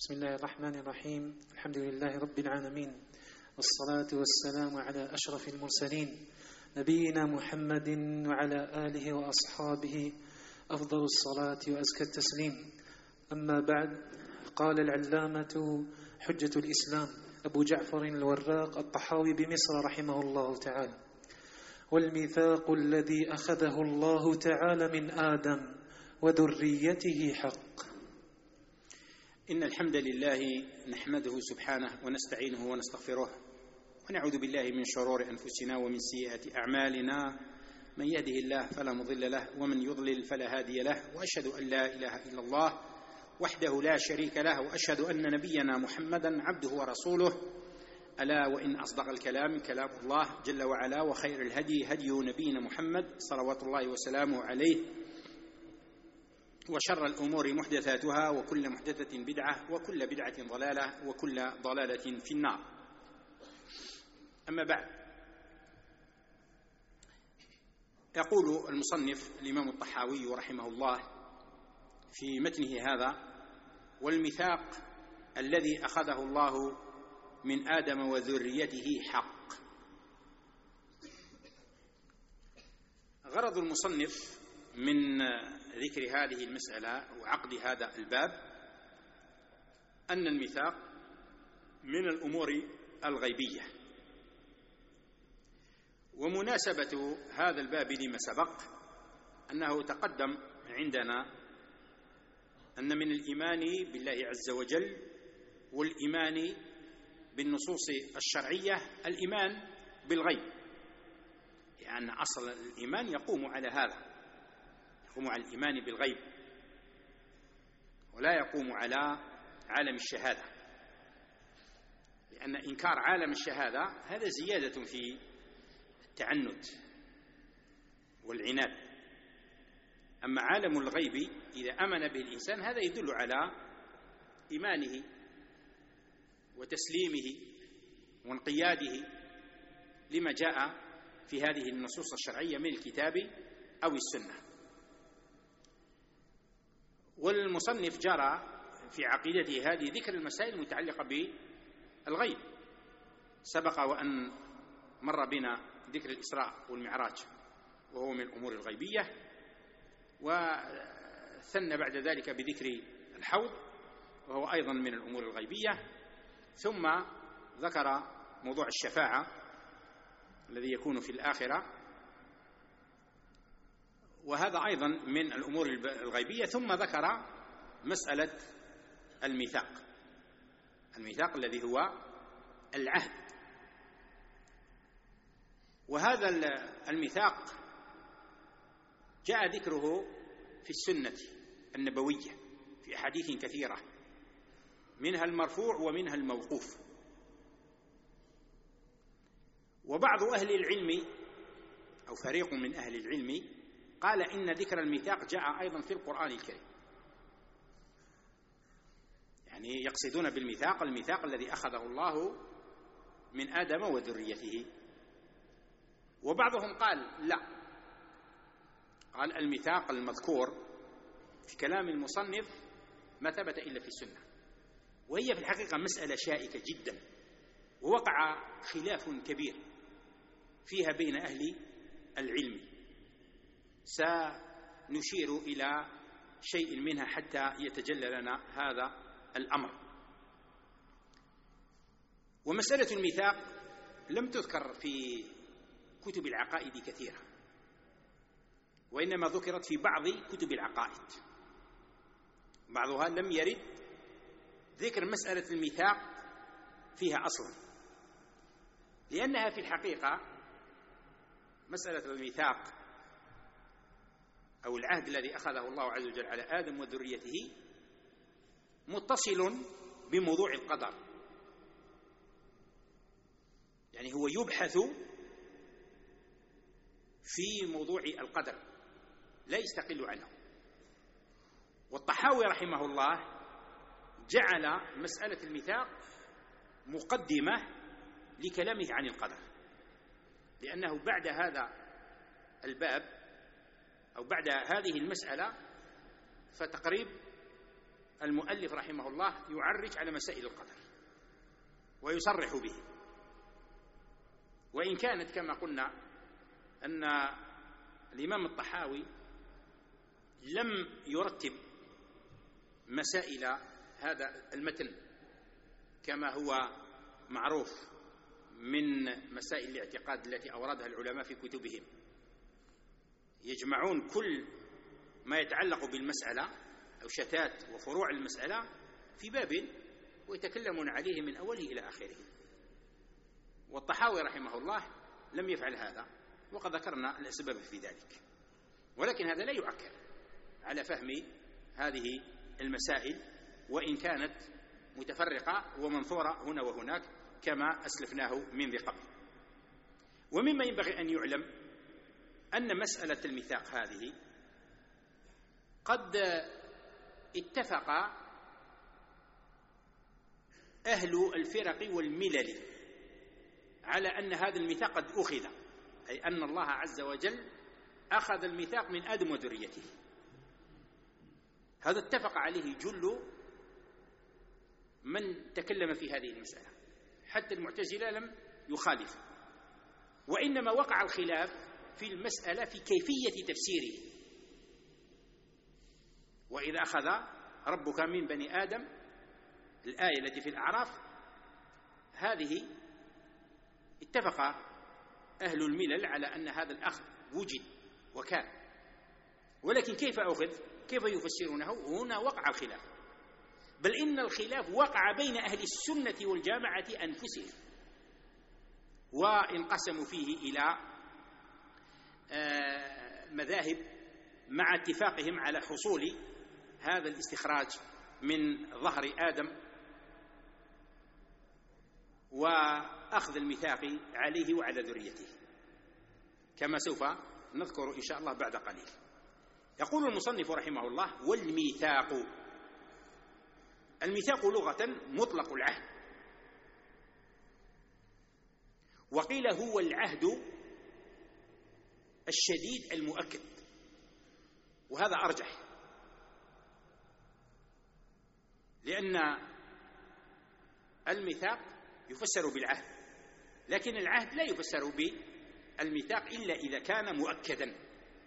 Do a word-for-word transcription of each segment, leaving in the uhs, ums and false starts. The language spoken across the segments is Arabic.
بسم الله الرحمن الرحيم. الحمد لله رب العالمين، والصلاة والسلام على أشرف المرسلين نبينا محمد وعلى آله وأصحابه أفضل الصلاة وأزكى التسليم. أما بعد، قال العلامة حجة الإسلام أبو جعفر الوراق الطحاوي بمصر رحمه الله تعالى: والميثاق الذي أخذه الله تعالى من آدم وذريته حق. إن الحمد لله نحمده سبحانه ونستعينه ونستغفره ونعوذ بالله من شرور أنفسنا ومن سيئات أعمالنا، من يهده الله فلا مضل له ومن يضلل فلا هادي له، وأشهد أن لا إله إلا الله وحده لا شريك له، وأشهد أن نبينا محمدا عبده ورسوله. ألا وإن أصدق الكلام كلام الله جل وعلا، وخير الهدي هدي نبينا محمد صلوات الله وسلامه عليه، وشر الأمور محدثاتها، وكل محدثة بدعة، وكل بدعة ضلالة، وكل ضلالة في النار. أما بعد، يقول المصنف الإمام الطحاوي رحمه الله في متنه هذا: والميثاق الذي أخذه الله من آدم وذريته حق. غرض المصنف من ذكر هذه المسألة وعقد هذا الباب أن الميثاق من الأمور الغيبية، ومناسبة هذا الباب لما سبق أنه تقدم عندنا أن من الإيمان بالله عز وجل والإيمان بالنصوص الشرعية الإيمان بالغيب، لأن أصل الإيمان يقوم على هذا، يقوم على الإيمان بالغيب ولا يقوم على عالم الشهادة، لأن إنكار عالم الشهادة هذا زيادة في التعنت والعناد. أما عالم الغيب إذا أمن به الإنسان هذا يدل على إيمانه وتسليمه وانقياده لما جاء في هذه النصوص الشرعية من الكتاب أو السنة. والمصنف جرى في عقيدته هذه ذكر المسائل المتعلقة بالغيب. سبق وأن مر بنا ذكر الإسراء والمعراج وهو من الأمور الغيبية، وثنى بعد ذلك بذكر الحوض وهو أيضا من الأمور الغيبية، ثم ذكر موضوع الشفاعة الذي يكون في الآخرة وهذا أيضا من الأمور الغيبية، ثم ذكر مسألة الميثاق، الميثاق الذي هو العهد. وهذا الميثاق جاء ذكره في السنة النبوية في أحاديث كثيرة، منها المرفوع ومنها الموقوف. وبعض أهل العلم أو فريق من أهل العلم قال إن ذكر الميثاق جاء أيضا في القرآن الكريم، يعني يقصدون بالميثاق الميثاق الذي أخذه الله من آدم وذريته. وبعضهم قال لا، قال الميثاق المذكور في كلام المصنف ما ثبت إلا في السنة، وهي في الحقيقة مسألة شائكة جدا، ووقع خلاف كبير فيها بين أهل العلم. سنشير إلى شيء منها حتى يتجلى لنا هذا الأمر. ومسألة الميثاق لم تذكر في كتب العقائد كثيرا، وإنما ذكرت في بعض كتب العقائد، بعضها لم يرد ذكر مسألة الميثاق فيها أصلا، لأنها في الحقيقة مسألة الميثاق أو العهد الذي أخذه الله عز وجل على آدم وذريته متصل بموضوع القدر، يعني هو يبحث في موضوع القدر لا يستقل عنه. والطحاوي رحمه الله جعل مسألة الميثاق مقدمة لكلامه عن القدر، لأنه بعد هذا الباب أو بعد هذه المسألة فتقريب المؤلف رحمه الله يعرج على مسائل القدر ويصرح به، وإن كانت كما قلنا أن الإمام الطحاوي لم يرتب مسائل هذا المتن كما هو معروف من مسائل الاعتقاد التي أوردها العلماء في كتبهم، يجمعون كل ما يتعلق بالمسألة أو شتات وفروع المسألة في باب ويتكلمون عليه من أوله إلى آخره. والطحاوي رحمه الله لم يفعل هذا، وقد ذكرنا الأسباب في ذلك، ولكن هذا لا يعكر على فهم هذه المسائل وإن كانت متفرقة ومنثورة هنا وهناك كما أسلفناه من ذي قبل. ومما ينبغي أن يعلم أن مسألة الميثاق هذه قد اتفق أهل الفرق والملل على أن هذا الميثاق قد أخذ، أي أن الله عز وجل أخذ الميثاق من آدم وذريته. هذا اتفق عليه جل من تكلم في هذه المسألة، حتى المعتزلة لم يخالف، وإنما وقع الخلاف في المسألة في كيفية تفسيره. وإذا أخذ ربك من بني آدم، الآية التي في الأعراف، هذه اتفق أهل الملل على أن هذا الأخذ وجد وكان، ولكن كيف أخذ؟ كيف يفسرونه؟ هنا وقع الخلاف، بل إن الخلاف وقع بين أهل السنة والجماعة أنفسهم، وانقسموا فيه إلى مذاهب مع اتفاقهم على حصول هذا الاستخراج من ظهر آدم وأخذ الميثاق عليه وعلى ذريته، كما سوف نذكر إن شاء الله بعد قليل. يقول المصنف رحمه الله: والميثاق، الميثاق لغة مطلق العهد، وقيل هو العهد الشديد المؤكد، وهذا أرجح، لأن الميثاق يفسر بالعهد، لكن العهد لا يفسر بالميثاق إلا إذا كان مؤكدا،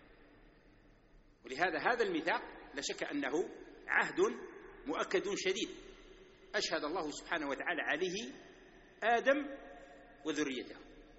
ولهذا هذا الميثاق لا شك أنه عهد مؤكد شديد أشهد الله سبحانه وتعالى عليه آدم وذريته.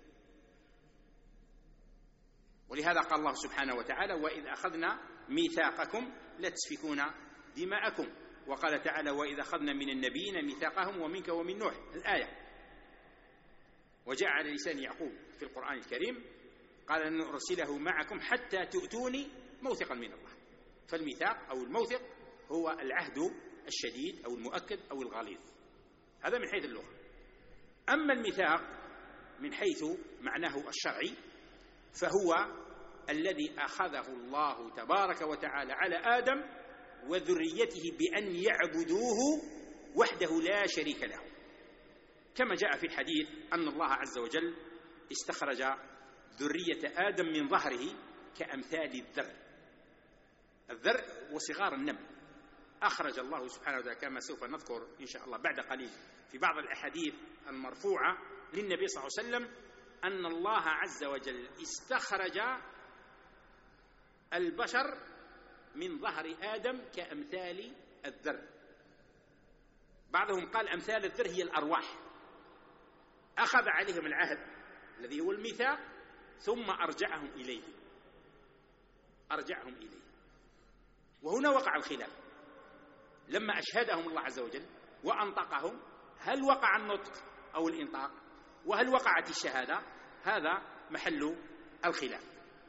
ولهذا قال الله سبحانه وتعالى: وإذ أخذنا ميثاقكم لا تسفكون دماءكم، وقال تعالى: وإذ أخذنا من النبيين ميثاقهم ومنك ومن نوح، الآية. وجاء على لسان يعقوب في القرآن الكريم قال: أن أرسله معكم حتى تؤتوني موثقا من الله. فالميثاق أو الموثق هو العهد الشديد أو المؤكد أو الغليظ، هذا من حيث اللغة. أما الميثاق من حيث معناه الشرعي فهو الذي أخذه الله تبارك وتعالى على آدم وذريته بأن يعبدوه وحده لا شريك له، كما جاء في الحديث أن الله عز وجل استخرج ذرية آدم من ظهره كأمثال الذر، الذر وصغار النمل، أخرج الله سبحانه وتعالى كما سوف نذكر إن شاء الله بعد قليل في بعض الأحاديث المرفوعة للنبي صلى الله عليه وسلم أن الله عز وجل استخرج البشر من ظهر آدم كأمثال الذر. بعضهم قال أمثال الذر هي الأرواح، أخذ عليهم العهد الذي هو الميثاق ثم أرجعهم إليه أرجعهم إليه وهنا وقع الخلاف لما أشهدهم الله عز وجل وأنطقهم، هل وقع النطق أو الإنطاق، وهل وقعت الشهادة؟ هذا محل الخلاف.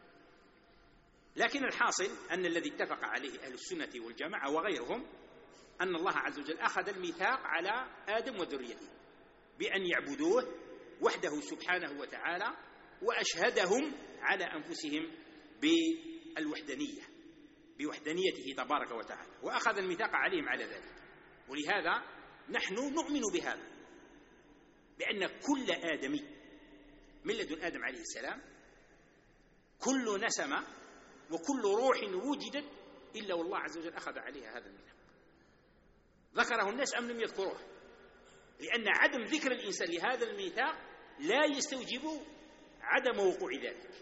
لكن الحاصل أن الذي اتفق عليه أهل السنة والجماعة وغيرهم أن الله عز وجل أخذ الميثاق على آدم وذريته بأن يعبدوه وحده سبحانه وتعالى، وأشهدهم على أنفسهم بالوحدانية بوحدانيته تبارك وتعالى، وأخذ الميثاق عليهم على ذلك. ولهذا نحن نؤمن بهذا، بأن كل آدمي من لدن آدم عليه السلام كل نسمة وكل روح وجدت إلا والله عز وجل أخذ عليها هذا الميثاق. ذكره الناس أم لم يذكروه؟ لأن عدم ذكر الإنسان لهذا الميثاق لا يستوجب عدم وقوع ذلك،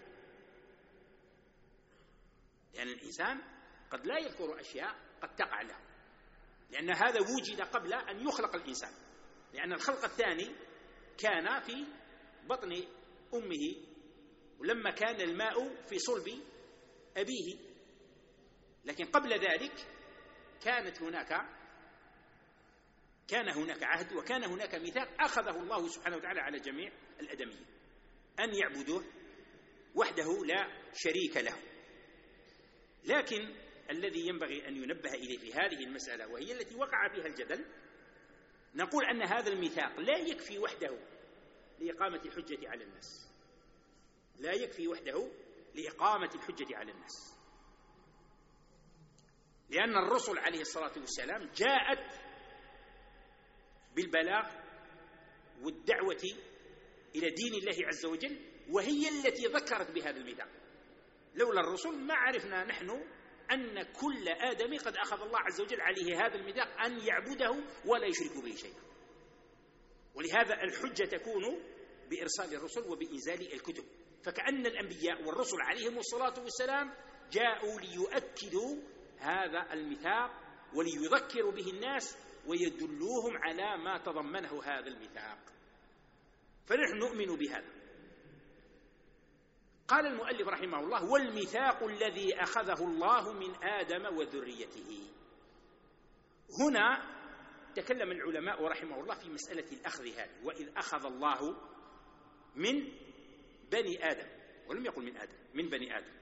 لأن الإنسان قد لا يذكر أشياء قد تقع له، لأن هذا وجد قبل أن يخلق الإنسان، لأن الخلق الثاني كان في بطن أمه، ولما كان الماء في صلب أبيه، لكن قبل ذلك كانت هناك كان هناك عهد وكان هناك ميثاق أخذه الله سبحانه وتعالى على جميع الأدميين أن يعبدوه وحده لا شريك له. لكن الذي ينبغي أن ينبه إليه في هذه المسألة، وهي التي وقع بها الجدل، نقول أن هذا الميثاق لا يكفي وحده لإقامة الحجة على الناس، لا يكفي وحده لإقامة الحجة على الناس، لأن الرسل عليه الصلاة والسلام جاءت بالبلاغ والدعوة إلى دين الله عز وجل، وهي التي ذكرت بهذا الميثاق. لولا الرسل ما عرفنا نحن أن كل آدمي قد أخذ الله عز وجل عليه هذا الميثاق أن يعبده ولا يشرك به شيئا. ولهذا الحجة تكون بإرسال الرسل وبإنزال الكتب، فكأن الأنبياء والرسل عليهم الصلاة والسلام جاءوا ليؤكدوا هذا الميثاق وليذكروا به الناس ويدلوهم على ما تضمنه هذا الميثاق، فنحن نؤمن بهذا. قال المؤلف رحمه الله: والميثاق الذي أخذه الله من آدم وذريته. هنا تكلم العلماء رحمه الله في مسألة الأخذ هذه، وإذ أخذ الله من بني آدم، ولم يقل من آدم، من بني آدم.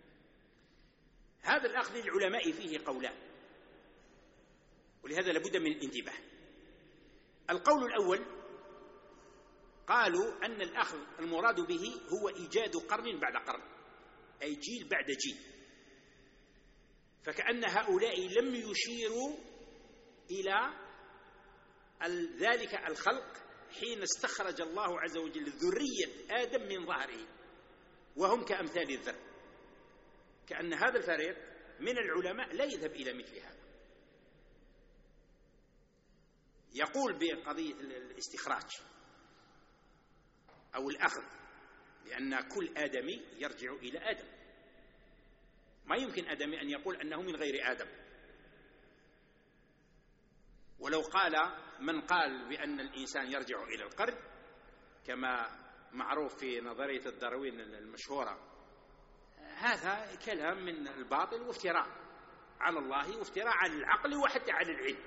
هذا الأخذ للعلماء فيه قولان، ولهذا لابد من الانتباه. القول الأول قالوا أن الأخذ المراد به هو إيجاد قرن بعد قرن، أي جيل بعد جيل، فكأن هؤلاء لم يشيروا إلى ذلك الخلق حين استخرج الله عز وجل ذرية آدم من ظهره، وهم كأمثال الذر. كأن هذا الفريق من العلماء لا يذهب إلى مثل هذا، يقول بقضية الاستخراج أو الأخذ، لأن كل آدمي يرجع إلى آدم، ما يمكن آدمي أن يقول أنه من غير آدم. ولو قال من قال بأن الإنسان يرجع إلى القرد، كما معروف في نظرية الداروين المشهورة، هذا كلام من الباطل وافتراء على الله وافتراء على العقل وحتى على العلم.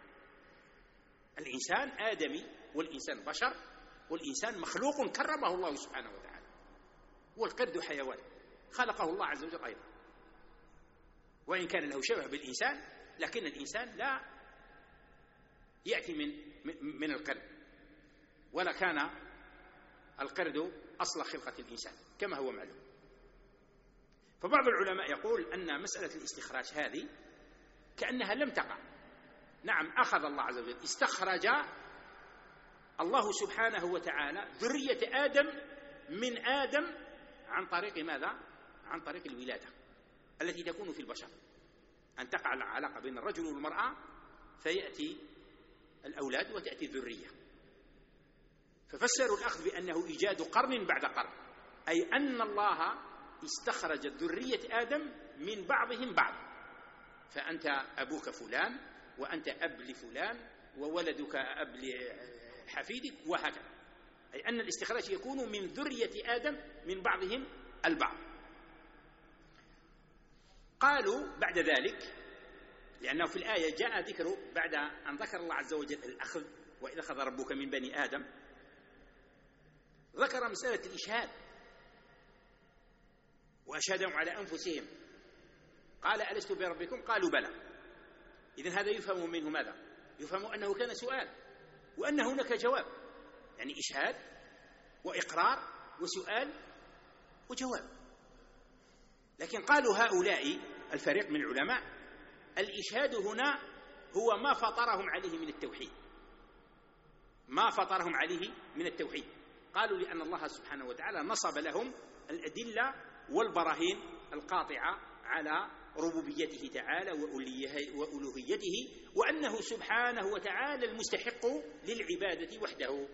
الإنسان آدمي والإنسان بشر والإنسان مخلوق كرمه الله سبحانه وتعالى، والقرد حيوان خلقه الله عز وجل أيضا، وإن كان له شبه بالإنسان لكن الإنسان لا يأتي من من القرد، ولا كان القرد أصل خلقة الإنسان كما هو معلوم. فبعض العلماء يقول أن مسألة الاستخراج هذه كأنها لم تقع. نعم، أخذ الله عز وجل، استخرج الله سبحانه وتعالى ذرية آدم من آدم عن طريق ماذا؟ عن طريق الولادة التي تكون في البشر، أن تقع العلاقة بين الرجل والمرأة فيأتي الأولاد وتأتي الذرية. ففسروا الأخذ بأنه إيجاد قرن بعد قرن، أي أن الله استخرج ذرية آدم من بعضهم بعض، فأنت أبوك فلان وأنت أب لفلان وولدك أب لحفيدك وهكذا، أي أن الاستخراج يكون من ذرية آدم من بعضهم البعض. قالوا بعد ذلك، لأنه في الآية جاء ذكر بعد أن ذكر الله عز وجل الأخذ وإذا أخذ ربك من بني آدم، ذكر مسألة الإشهاد وأشهدهم على أنفسهم، قال ألست بربكم؟ قالوا بلى. إذن هذا يفهم منه ماذا؟ يفهم أنه كان سؤال وأن هناك جواب، يعني إشهاد وإقرار وسؤال وجواب. لكن قالوا هؤلاء الفريق من العلماء الإشهاد هنا هو ما فطرهم عليه من التوحيد، ما فطرهم عليه من التوحيد. قالوا لأن الله سبحانه وتعالى نصب لهم الأدلة والبراهين القاطعة على ربوبيته تعالى وألوهيته، وأنه سبحانه وتعالى المستحق للعبادة وحده.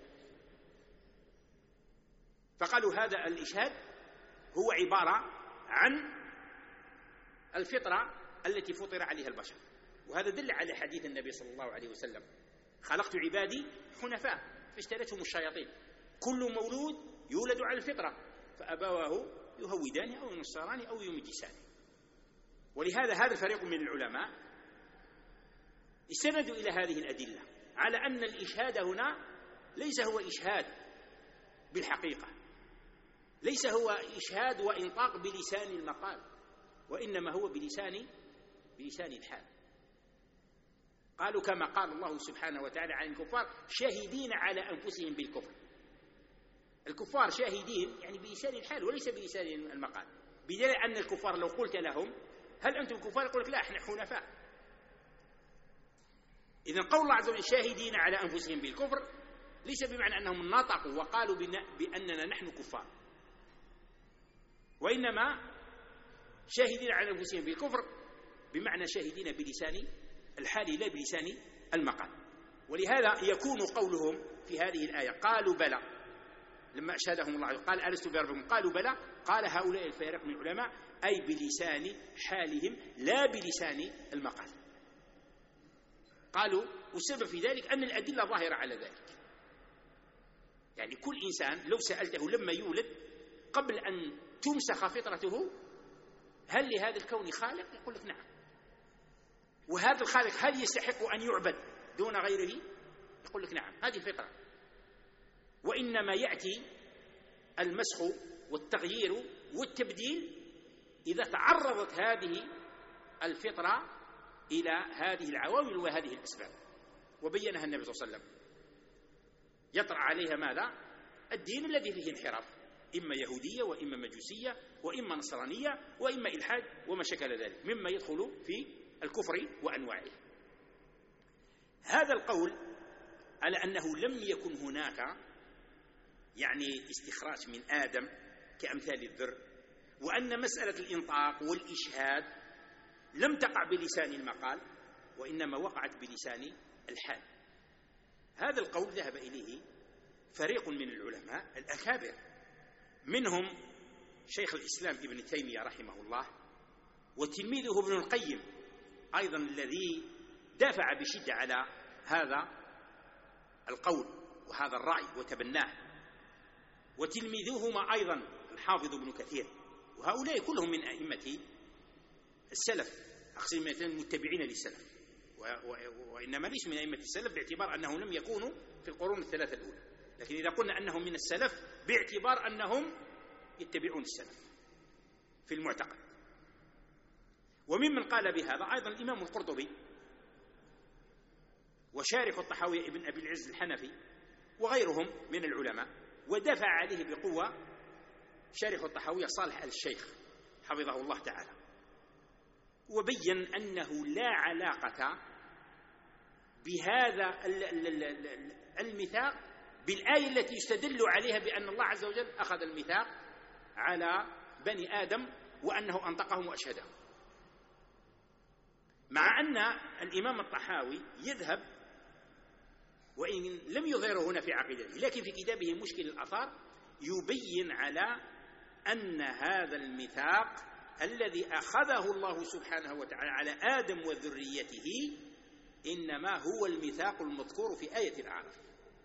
فقالوا هذا الإشهاد هو عبارة عن الفطرة التي فطر عليها البشر، وهذا دل على حديث النبي صلى الله عليه وسلم: خلقت عبادي حنفاء فاشترتهم الشياطين، كل مولود يولد على الفطرة فأبواه يهودانه أو ينصرانه أو يمجسانه. ولهذا هذا فريق من العلماء استندوا إلى هذه الأدلة على أن الإشهاد هنا ليس هو إشهاد بالحقيقة، ليس هو إشهاد وإنطاق بلسان المقال، وإنما هو بلسان بلسان الحال. قالوا كما قال الله سبحانه وتعالى عن الكفار: شاهدين على أنفسهم بالكفر. الكفار شاهدين يعني بلسان الحال وليس بلسان المقال، بدليل أن الكفار لو قلت لهم: هل أنتم كفار؟ يقول لك: لا، احنا حنفاء. إذن قول الله عز وجل شاهدين على أنفسهم بالكفر ليس بمعنى أنهم نطقوا وقالوا بأننا نحن كفار، وإنما شاهدين على أنفسهم بالكفر بمعنى شاهدين بلسان الحال لا بلسان المقال. ولهذا يكون قولهم في هذه الآية قالوا بلى، لما أشهدهم الله قال: ألست بربكم؟ قالوا بلى. قال هؤلاء الفريق من العلماء: أي بلسان حالهم لا بلسان المقال. قالوا والسبب في ذلك أن الأدلة ظاهرة على ذلك. يعني كل إنسان لو سألته لما يولد قبل أن تمسخ فطرته: هل لهذا الكون خالق؟ يقول لك: نعم. وهذا الخالق هل يستحق أن يعبد دون غيره؟ يقول لك: نعم. هذه الفطرة. وإنما يأتي المسخ والتغيير والتبديل إذا تعرضت هذه الفطرة إلى هذه العوامل وهذه الأسباب، وبينها النبي صلى الله عليه وسلم. يطرأ عليها ماذا؟ الدين الذي فيه انحراف، إما يهودية وإما مجوسية وإما نصرانية وإما إلحاد وما شكل ذلك مما يدخل في الكفر وأنواعه. هذا القول على أنه لم يكن هناك يعني استخراج من آدم كأمثال الذر، وأن مسألة الإنطاق والإشهاد لم تقع بلسان المقال وإنما وقعت بلسان الحال، هذا القول ذهب إليه فريق من العلماء الأكابر، منهم شيخ الإسلام ابن تيمية رحمه الله، وتلميذه ابن القيم أيضا الذي دافع بشدة على هذا القول وهذا الرأي وتبناه، وتلميذهما أيضا الحافظ ابن كثير. وهؤلاء كلهم من أئمة السلف، أقصد من المتبعين للسلف، وإنما ليس من أئمة السلف باعتبار أنهم لم يكونوا في القرون الثلاثة الأولى، لكن إذا قلنا أنهم من السلف باعتبار أنهم يتبعون السلف في المعتقد. وممن قال بهذا أيضا الإمام القرطبي وشارح الطحاوي ابن أبي العز الحنفي وغيرهم من العلماء، ودفع عليه بقوة شارح الطحاوية صالح الشيخ حفظه الله تعالى، وبين أنه لا علاقة بهذا الميثاق بالآية التي يستدل عليها بأن الله عز وجل أخذ الميثاق على بني آدم وأنه أنطقهم وأشهدهم، مع أن الإمام الطحاوي يذهب وإن لم يظهره هنا في عقيدته، لكن في كتابه مشكل الآثار يبين على أن هذا الميثاق الذي أخذه الله سبحانه وتعالى على آدم وذريته إنما هو الميثاق المذكور في آية الأعراف،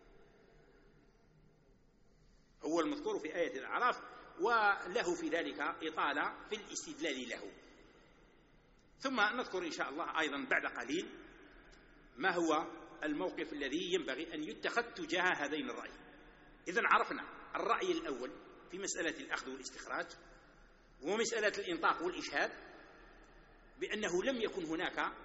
هو المذكور في آية الأعراف، وله في ذلك إطالة في الاستدلال له. ثم نذكر إن شاء الله أيضا بعد قليل ما هو الموقف الذي ينبغي أن يتخذ تجاه هذين الرأيين. إذن عرفنا الرأي الأول في مسألة الأخذ والاستخراج ومسألة الإنطاق والإشهاد بأنه لم يكن هناك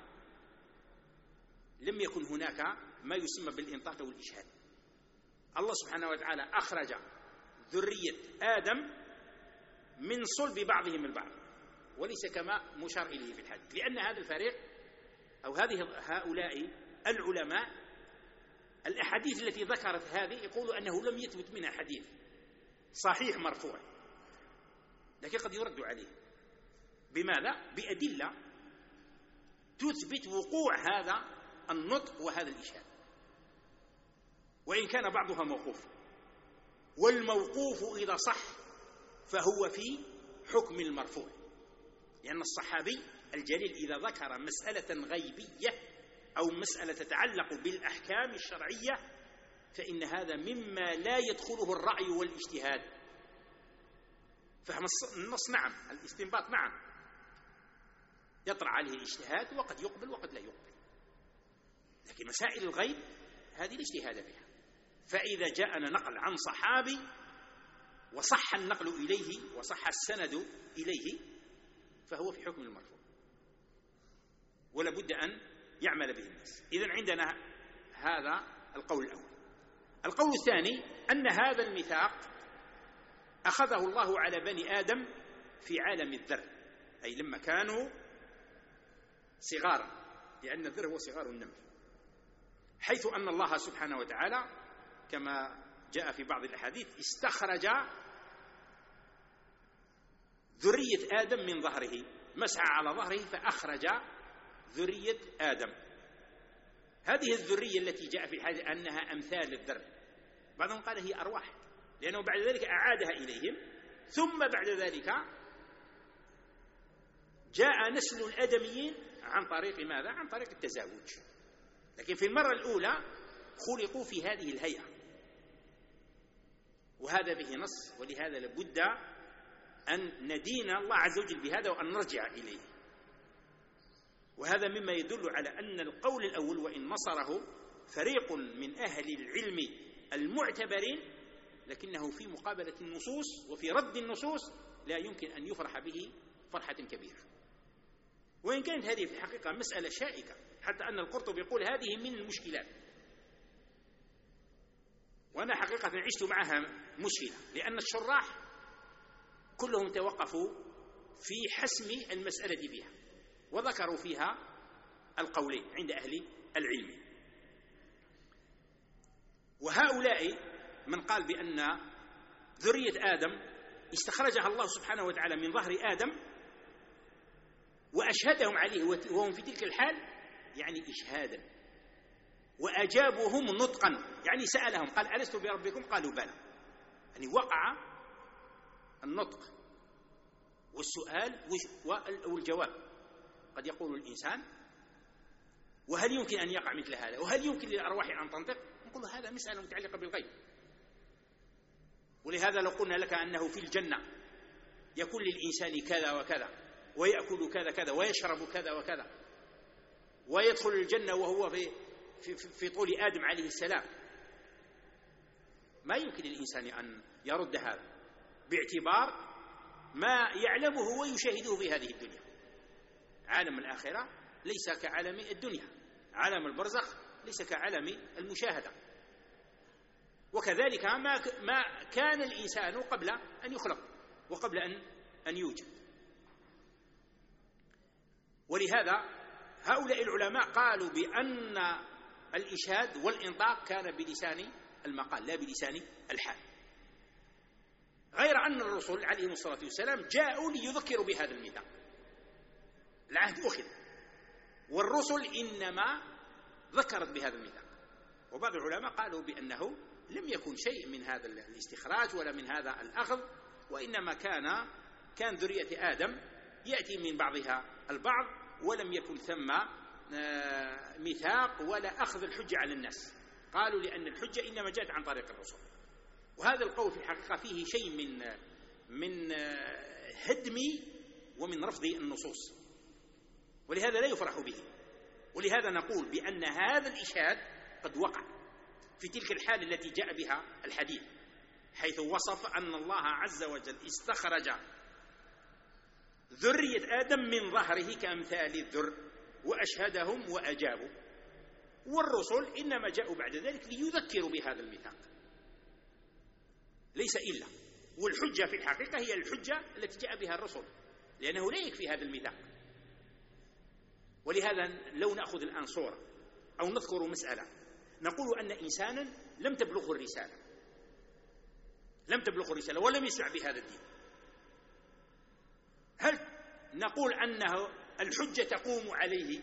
لم يكن هناك ما يسمى بالإنطاق والإشهاد. الله سبحانه وتعالى أخرج ذرية آدم من صلب بعضهم البعض، وليس كما مشار إليه في الحديث، لأن هذا الفريق أو هذه هؤلاء العلماء الأحاديث التي ذكرت هذه يقولوا أنه لم يثبت منها حديث صحيح مرفوع، لكن قد يرد عليه. بماذا؟ بأدلة تثبت وقوع هذا النطق وهذا الإشهاد، وإن كان بعضها موقوف. والموقوف إذا صح فهو في حكم المرفوع، لأن الصحابي الجليل إذا ذكر مسألة غيبية أو مسألة تتعلق بالأحكام الشرعية فإن هذا مما لا يدخله الرأي والاجتهاد. فهم النص نعم، الاستنباط نعم، يطرأ عليه الاجتهاد وقد يقبل وقد لا يقبل، لكن مسائل الغيب هذه الاجتهاد بها. فإذا جاءنا نقل عن صحابي وصح النقل إليه وصح السند إليه فهو في حكم المرفوع، ولا بد أن يعمل به الناس. إذن عندنا هذا القول الأول. القول الثاني أن هذا الميثاق أخذه الله على بني آدم في عالم الذر، أي لما كانوا صغارا، لأن الذر هو صغار النمل، حيث أن الله سبحانه وتعالى كما جاء في بعض الأحاديث استخرج ذرية آدم من ظهره، مسح على ظهره فأخرج ذرية آدم. هذه الذرية التي جاء في الحديث أنها أمثال الذر، بعضهم قال هي أرواح، لأنه بعد ذلك أعادها إليهم، ثم بعد ذلك جاء نسل الآدميين عن طريق ماذا؟ عن طريق التزاوج، لكن في المرة الأولى خلقوا في هذه الهيئة، وهذا به نص، ولهذا لابد أن ندين الله عز وجل بهذا وأن نرجع إليه. وهذا مما يدل على أن القول الأول وإن نصره فريق من أهل العلم المعتبرين، لكنه في مقابلة النصوص وفي رد النصوص لا يمكن أن يفرح به فرحة كبيرة، وإن كانت هذه في الحقيقة مسألة شائكة، حتى أن القرطبي يقول هذه من المشكلات، وأنا حقيقة عشت معها مشكلة، لأن الشراح كلهم توقفوا في حسم المسألة بها وذكروا فيها القولين عند أهل العلم. وهؤلاء من قال بأن ذرية آدم استخرجها الله سبحانه وتعالى من ظهر آدم وأشهدهم عليه وهم في تلك الحال، يعني إشهادا، وأجابوهم نطقا، يعني سألهم قال ألست بربكم؟ قالوا بلى، يعني وقع النطق والسؤال والجواب. قد يقول الإنسان وهل يمكن أن يقع مثل هذا؟ وهل يمكن للأرواح أن تنطق؟ نقول هذا مسألة متعلقة بالغيب، ولهذا لو قلنا لك أنه في الجنة يكون للإنسان كذا وكذا ويأكل كذا كذا ويشرب كذا وكذا ويدخل الجنة وهو في, في, في طول آدم عليه السلام، ما يمكن للإنسان أن يرد هذا باعتبار ما يعلمه ويشاهده في هذه الدنيا. عالم الآخرة ليس كعالم الدنيا، عالم البرزخ ليس كعالم المشاهدة، وكذلك ما ما كان الإنسان قبل أن يخلق وقبل أن أن يوجد. ولهذا هؤلاء العلماء قالوا بأن الإشهاد والإنطاق كان بلسان المقال لا بلسان الحال، غير أن الرسل عليهم الصلاة والسلام جاءوا ليذكروا بهذا الميثاق. العهد أخذ والرسل إنما ذكرت بهذا الميثاق، وبعض العلماء قالوا بأنه لم يكن شيء من هذا الاستخراج ولا من هذا الأخذ، وإنما كان كان ذرية آدم يأتي من بعضها البعض، ولم يكن ثم ميثاق ولا أخذ الحجة على الناس. قالوا لأن الحجة إنما جاءت عن طريق الرسل. وهذا القول في الحقيقة فيه شيء من من هدم ومن رفض النصوص، ولهذا لا يفرح به. ولهذا نقول بأن هذا الإشهاد قد وقع في تلك الحال التي جاء بها الحديث، حيث وصف أن الله عز وجل استخرج ذرية آدم من ظهره كأمثال الذر وأشهدهم وأجابوا، والرسل إنما جاءوا بعد ذلك ليذكروا بهذا الميثاق، ليس إلا. والحجة في الحقيقة هي الحجة التي جاء بها الرسل، لأنه لا يكفي هذا الميثاق. ولهذا لو نأخذ الآن صورة أو نذكر مسألة، نقول أن إنسانا لم تبلغه الرسالة لم تبلغه الرسالة ولم يسمع بهذا الدين، هل نقول أنه الحجة تقوم عليه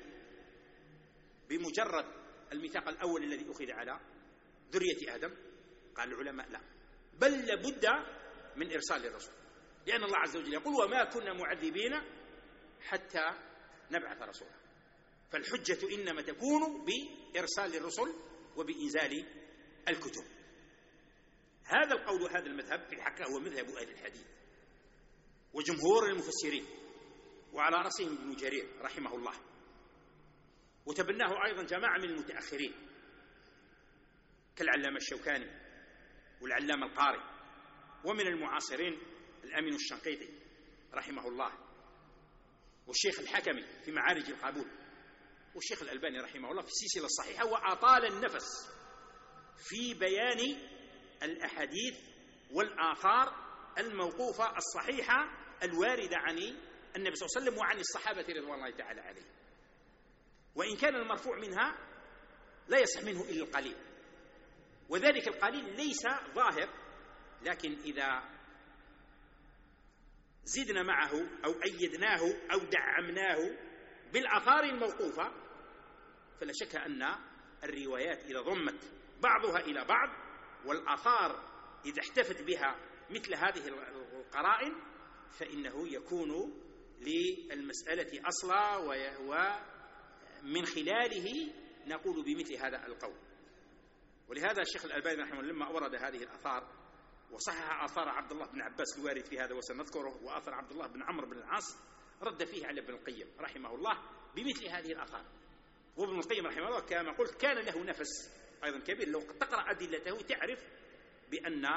بمجرد الميثاق الأول الذي أخذ على ذرية آدم؟ قال العلماء لا، بل لابد من إرسال الرسول، لأن الله عز وجل يقول وما كنا معذبين حتى نبعث رسولا. فالحجة إنما تكون بإرسال الرسل وبإنزال الكتب. هذا القول وهذا المذهب في الحقيقة هو مذهب أهل الحديث وجمهور المفسرين، وعلى رأسهم ابن جرير رحمه الله، وتبناه أيضا جماعة من المتأخرين كالعلامة الشوكاني والعلامة القاري، ومن المعاصرين الأمين الشنقيطي رحمه الله، والشيخ الحكمي في معارج القبول، والشيخ الألباني رحمه الله في السلسلة الصحيحة، وأطال النفس في بيان الأحاديث والآثار الموقوفة الصحيحة الواردة عن النبي صلى الله عليه وسلم وعن الصحابة رضوان الله تعالى عليهم، وإن كان المرفوع منها لا يصح منه إلا القليل، وذلك القليل ليس ظاهر، لكن إذا زدنا معه أو أيدناه أو دعمناه بالآثار الموقوفة فلا شك أن الروايات إذا ضمت بعضها إلى بعض والآثار إذا احتفت بها مثل هذه القرائن فإنه يكون للمسألة أصلا، ومن خلاله نقول بمثل هذا القول. ولهذا الشيخ الألباني رحمه الله لما أورد هذه الآثار وصحح آثار عبد الله بن عباس الوارد في هذا وسنذكره، وآثار عبد الله بن عمرو بن العاص، رد فيه على ابن القيم رحمه الله بمثل هذه الآثار. وابن القيم رحمه الله كما قلت كان له نفس أيضا كبير، لو تقرأ أدلته تعرف بأن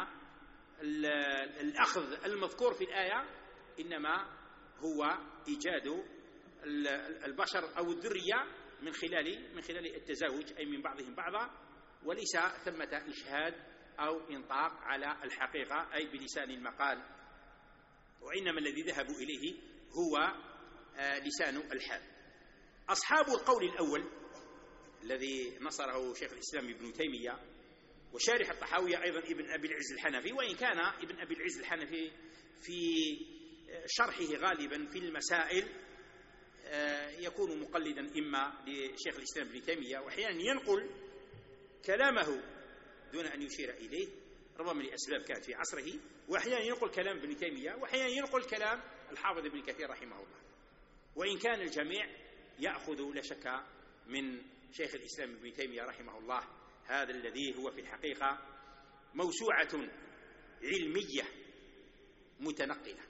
الأخذ المذكور في الآية إنما هو إيجاد البشر أو الذرية من خلال من خلال التزاوج، أي من بعضهم بعضا، وليس ثمة إشهاد أو إنطاق على الحقيقة أي بلسان المقال، وإنما الذي ذهبوا إليه هو لسان الحال. أصحاب القول الأول الذي نصره شيخ الإسلام ابن تيمية وشارح الطحاوية أيضا ابن أبي العز الحنفي، وإن كان ابن أبي العز الحنفي في شرحه غالبا في المسائل يكون مقلدا إما لشيخ الإسلام ابن تيمية، وأحيانا ينقل كلامه دون أن يشير إليه ربما لأسباب كانت في عصره، وأحيانا ينقل كلام ابن تيمية، وأحيانا ينقل كلام الحافظ ابن كثير رحمه الله، وإن كان الجميع يأخذ لا شك من شيخ الإسلام ابن تيمية رحمه الله هذا الذي هو في الحقيقة موسوعة علمية متنقلة،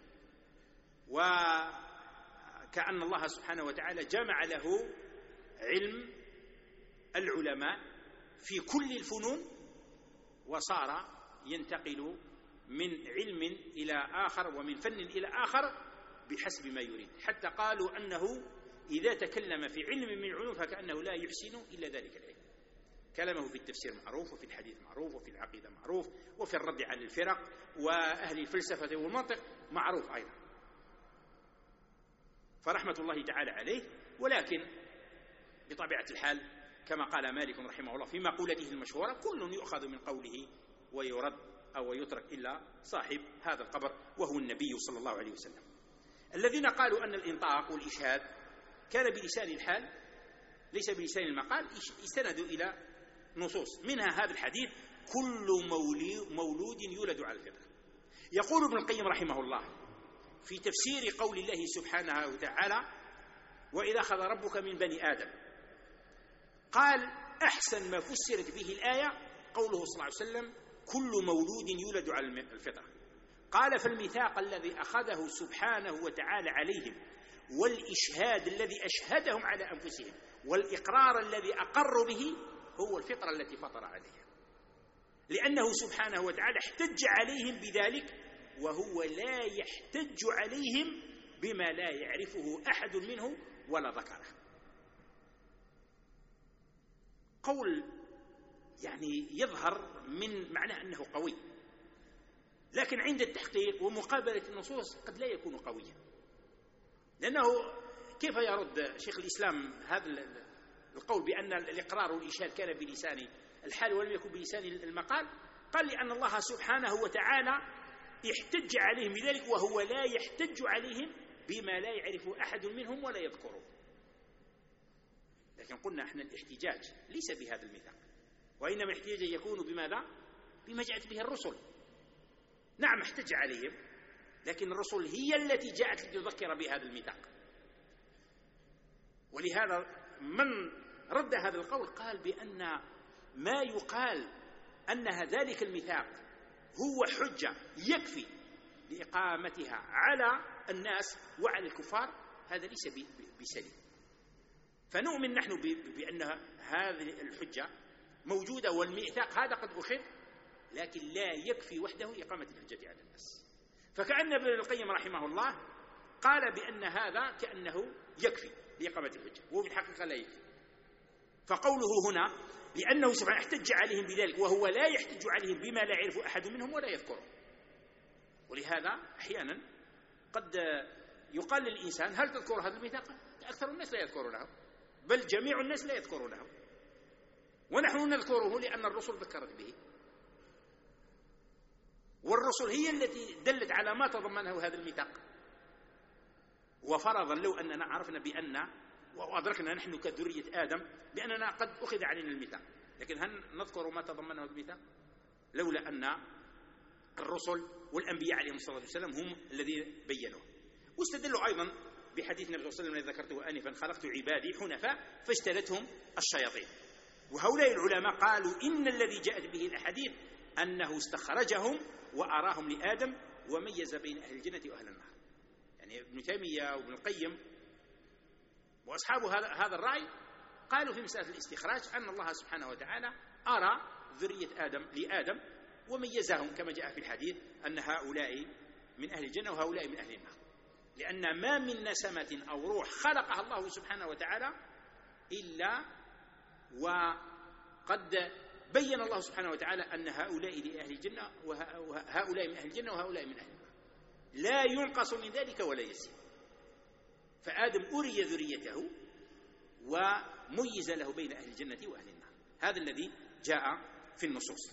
وكأن الله سبحانه وتعالى جمع له علم العلماء في كل الفنون، وصار ينتقل من علم إلى آخر ومن فن إلى آخر بحسب ما يريد، حتى قالوا أنه إذا تكلم في علم من علوم فكأنه لا يحسن إلا ذلك العلم. كلامه في التفسير معروف، وفي الحديث معروف، وفي العقيدة معروف، وفي الرد على الفرق وأهل الفلسفة والمنطق معروف أيضا، فرحمة الله تعالى عليه. ولكن بطبيعة الحال كما قال مالك رحمه الله في مقولته المشهورة كل يؤخذ من قوله ويرد أو يترك إلا صاحب هذا القبر وهو النبي صلى الله عليه وسلم. الذين قالوا أن الإنطاق والإشهاد كان بلسان الحال ليس بلسان المقال استندوا إلى نصوص، منها هذا الحديث كل مولود يولد على الفطرة. يقول ابن القيم رحمه الله في تفسير قول الله سبحانه وتعالى وإذا أخذ ربك من بني آدم، قال أحسن ما فسرت به الآية قوله صلى الله عليه وسلم كل مولود يولد على الفطرة. قال فالميثاق الذي أخذه سبحانه وتعالى عليهم والإشهاد الذي أشهدهم على أنفسهم والإقرار الذي أقروا به هو الفطرة التي فطر عليها، لأنه سبحانه وتعالى احتج عليهم بذلك وهو لا يحتج عليهم بما لا يعرفه أحد منه ولا ذكره. قول يعني يظهر من معناه أنه قوي، لكن عند التحقيق ومقابلة النصوص قد لا يكون قويا، لأنه كيف يرد شيخ الإسلام هذا القول بأن الإقرار والإشهاد كان بلسان الحال ولم يكن بلسان المقال؟ قال لأن الله سبحانه وتعالى احتج عليهم بذلك وهو لا يحتج عليهم بما لا يعرف أحد منهم ولا يذكره. لكن قلنا احنا الاحتجاج ليس بهذا الميثاق، وإنما الاحتجاج يكون بماذا؟ بما جاءت به الرسل. نعم احتج عليهم، لكن الرسل هي التي جاءت لتذكر بهذا الميثاق. ولهذا من رد هذا القول قال بأن ما يقال أن ذلك الميثاق هو حجة يكفي لإقامتها على الناس وعلى الكفار، هذا ليس بسليم. فنؤمن نحن بأن هذه الحجة موجودة والميثاق هذا قد أخذ، لكن لا يكفي وحده إقامة الحجة على الناس. فكأن ابن القيم رحمه الله قال بأن هذا كأنه يكفي لإقامة الحجة، وفي الحقيقة لا يكفي. فقوله هنا لأنه سبحانه احتج عليهم بذلك وهو لا يحتج عليهم بما لا يعرف أحد منهم ولا يذكره. ولهذا أحيانا قد يقال للإنسان هل تذكر هذا الميثاق؟ أكثر الناس لا يذكرونه، بل جميع الناس لا يذكرونه، ونحن نذكره لأن الرسل ذكرت به، والرسل هي التي دلت على ما تضمنه هذا الميثاق. وفرضا لو أننا عرفنا بأن وأدركنا نحن كذرية آدم بأننا قد أخذ علينا الميثاق، لكن هل نذكر ما تضمنه الميثاق؟ لولا أن الرسل والأنبياء عليهم الصلاة والسلام هم الذين بينوه. واستدلوا أيضا بحديث النبي صلى الله عليه وسلم الذي ذكرته آنفا: خلقت عبادي حنفاء فاجتلتهم الشياطين. وهؤلاء العلماء قالوا إن الذي جاءت به الأحاديث أنه استخرجهم وأراهم لآدم وميز بين أهل الجنة وأهل النار. يعني ابن تيمية وابن القيم وأصحاب هذا الرأي قالوا في مسألة الاستخراج أن الله سبحانه وتعالى أرى ذرية آدم لآدم وميزهم كما جاء في الحديث أن هؤلاء من أهل الجنة وهؤلاء من أهل النار، لأن ما من نسمة أو روح خلقها الله سبحانه وتعالى إلا وقد بين الله سبحانه وتعالى أن هؤلاء لأهل الجنة وهؤلاء من أهل الجنة وهؤلاء من أهل النار، لا ينقص من ذلك ولا يزيد. فآدم أري ذريته وميز له بين أهل الجنة وأهل النار، هذا الذي جاء في النصوص.